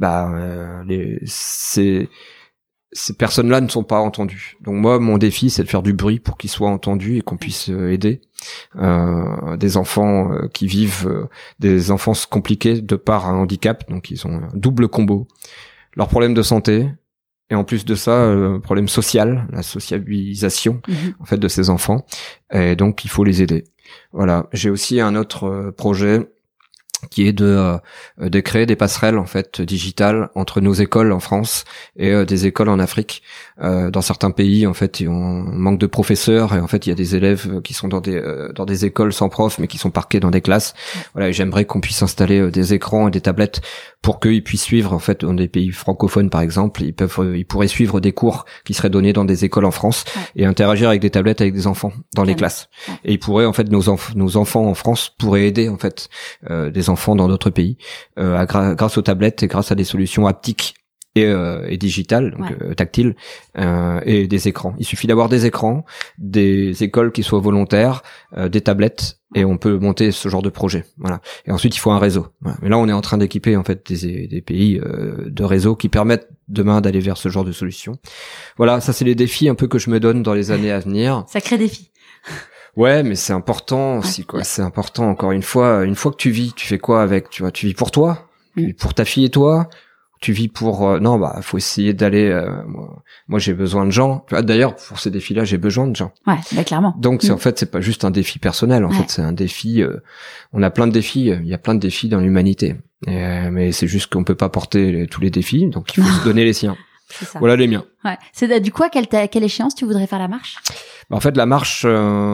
ces personnes-là ne sont pas entendues. Donc moi, mon défi, c'est de faire du bruit pour qu'ils soient entendus et qu'on puisse aider des enfants qui vivent des enfances compliquées de par un handicap. Donc ils ont un double combo. Leur problème de santé et en plus de ça, problème social, la sociabilisation en fait de ces enfants. Et donc il faut les aider. Voilà. J'ai aussi un autre projet qui est de créer des passerelles en fait digitales entre nos écoles en France et des écoles en Afrique. Dans certains pays en fait on manque de professeurs et en fait il y a des élèves qui sont dans des écoles sans prof mais qui sont parqués dans des classes. Voilà, et j'aimerais qu'on puisse installer des écrans et des tablettes pour qu'ils puissent suivre en fait dans des pays francophones par exemple, ils pourraient suivre des cours qui seraient donnés dans des écoles en France et interagir avec des tablettes avec des enfants dans les classes. Et ils pourraient en fait nos enfants en France pourraient aider en fait des enfants dans d'autres pays grâce aux tablettes et grâce à des solutions haptiques et digitales, donc tactiles et des écrans. Il suffit d'avoir des écrans, des écoles qui soient volontaires, des tablettes et on peut monter ce genre de projet. Voilà. Et ensuite il faut un réseau. Voilà. Mais là on est en train d'équiper en fait des pays de réseaux qui permettent demain d'aller vers ce genre de solutions. Voilà, ça c'est les défis un peu que je me donne dans les années à venir. Sacré défi. Ouais, mais c'est important aussi, quoi. C'est important, encore une fois que tu vis, tu fais quoi avec, tu vois, tu vis pour toi, pour ta fille et toi, tu vis pour, faut essayer d'aller, moi j'ai besoin de gens. D'ailleurs, pour ces défis-là, j'ai besoin de gens. Ouais, clairement. Donc en fait, c'est pas juste un défi personnel, en fait, c'est un défi, on a plein de défis, il y a plein de défis dans l'humanité. Mais c'est juste qu'on peut pas porter tous les défis, donc il faut se donner les siens. C'est ça. Voilà les miens. Ouais. C'est du coup, à quelle échéance tu voudrais faire la marche? En fait, la marche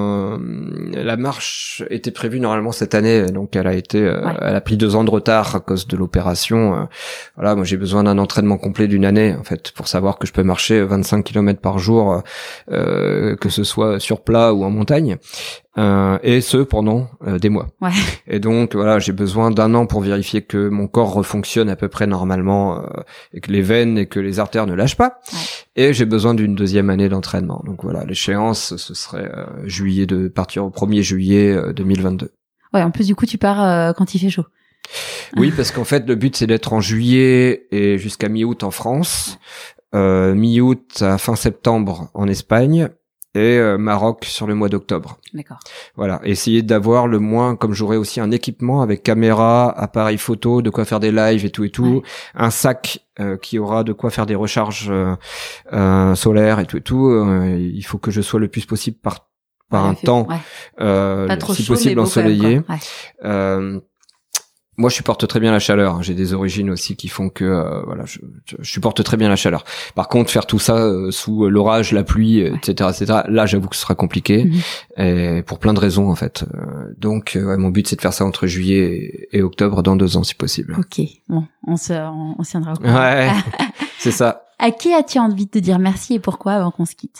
était prévue normalement cette année, donc elle a pris 2 ans de retard à cause de l'opération. Voilà, moi j'ai besoin d'un entraînement complet d'une année en fait pour savoir que je peux marcher 25 km par jour, que ce soit sur plat ou en montagne. Et ce pendant des mois. Ouais. Et donc voilà, j'ai besoin d'1 an pour vérifier que mon corps refonctionne à peu près normalement et que les veines et que les artères ne lâchent pas. Ouais. Et j'ai besoin d'une 2e année d'entraînement. Donc voilà, l'échéance ce serait partir au 1er juillet 2022. Ouais, en plus du coup tu pars quand il fait chaud. Oui, parce qu'en fait le but c'est d'être en juillet et jusqu'à mi-août en France, mi-août à fin septembre en Espagne. Et Maroc sur le mois d'octobre. D'accord. Voilà, essayer d'avoir le moins, comme j'aurai aussi un équipement avec caméra, appareil photo, de quoi faire des lives et tout, un sac qui aura de quoi faire des recharges solaires et tout. Il faut que je sois le plus possible par un temps, pas trop si chaud, possible ensoleillé. Ouais. Moi, je supporte très bien la chaleur. J'ai des origines aussi qui font que je supporte très bien la chaleur. Par contre, faire tout ça sous l'orage, la pluie, etc., là, j'avoue que ce sera compliqué, et pour plein de raisons en fait. Donc, mon but, c'est de faire ça entre juillet et octobre, dans 2 ans, si possible. Ok, bon, on se tiendra au courant. Ouais, c'est ça. À qui as-tu envie de te dire merci et pourquoi avant qu'on se quitte?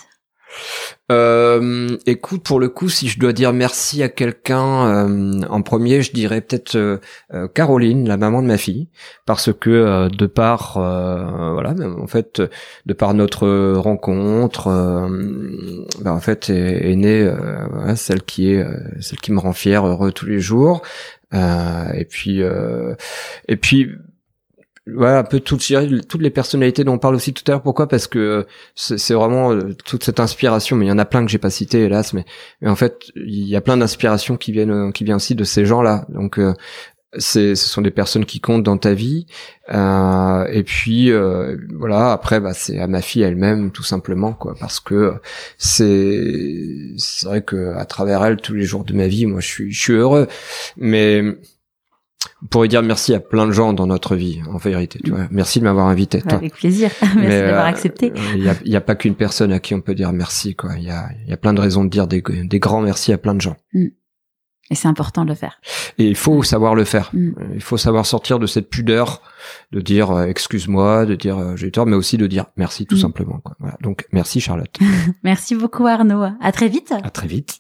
Écoute, pour le coup, si je dois dire merci à quelqu'un, en premier, je dirais peut-être Caroline, la maman de ma fille, parce que de par en fait, de par notre rencontre, en fait, est née celle qui me rend fier, heureux tous les jours, et puis un peu toutes les personnalités dont on parle aussi tout à l'heure. Pourquoi? Parce que c'est vraiment toute cette inspiration, mais il y en a plein que j'ai pas cité, hélas, mais en fait il y a plein d'inspirations qui viennent aussi de ces gens-là. Donc ce sont des personnes qui comptent dans ta vie, et puis voilà. Après, c'est à ma fille elle-même, tout simplement, quoi, parce que c'est vrai que à travers elle, tous les jours de ma vie, moi, je suis heureux. Mais on pourrait dire merci à plein de gens dans notre vie, en vérité. Tu vois, merci de m'avoir invité. Toi. Avec plaisir. Merci d'avoir accepté. Il y a pas qu'une personne à qui on peut dire merci, quoi. Il y a plein de raisons de dire des grands merci à plein de gens. Et c'est important de le faire. Et il faut savoir le faire. Il faut savoir sortir de cette pudeur de dire excuse-moi, de dire j'ai tort, mais aussi de dire merci, tout simplement, quoi. Voilà. Donc merci Charlotte. Merci beaucoup Arnaud. À très vite. À très vite.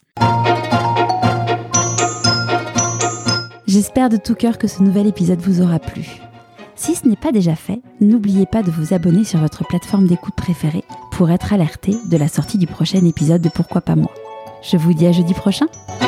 J'espère de tout cœur que ce nouvel épisode vous aura plu. Si ce n'est pas déjà fait, n'oubliez pas de vous abonner sur votre plateforme d'écoute préférée pour être alerté de la sortie du prochain épisode de Pourquoi pas moi. Je vous dis à jeudi prochain.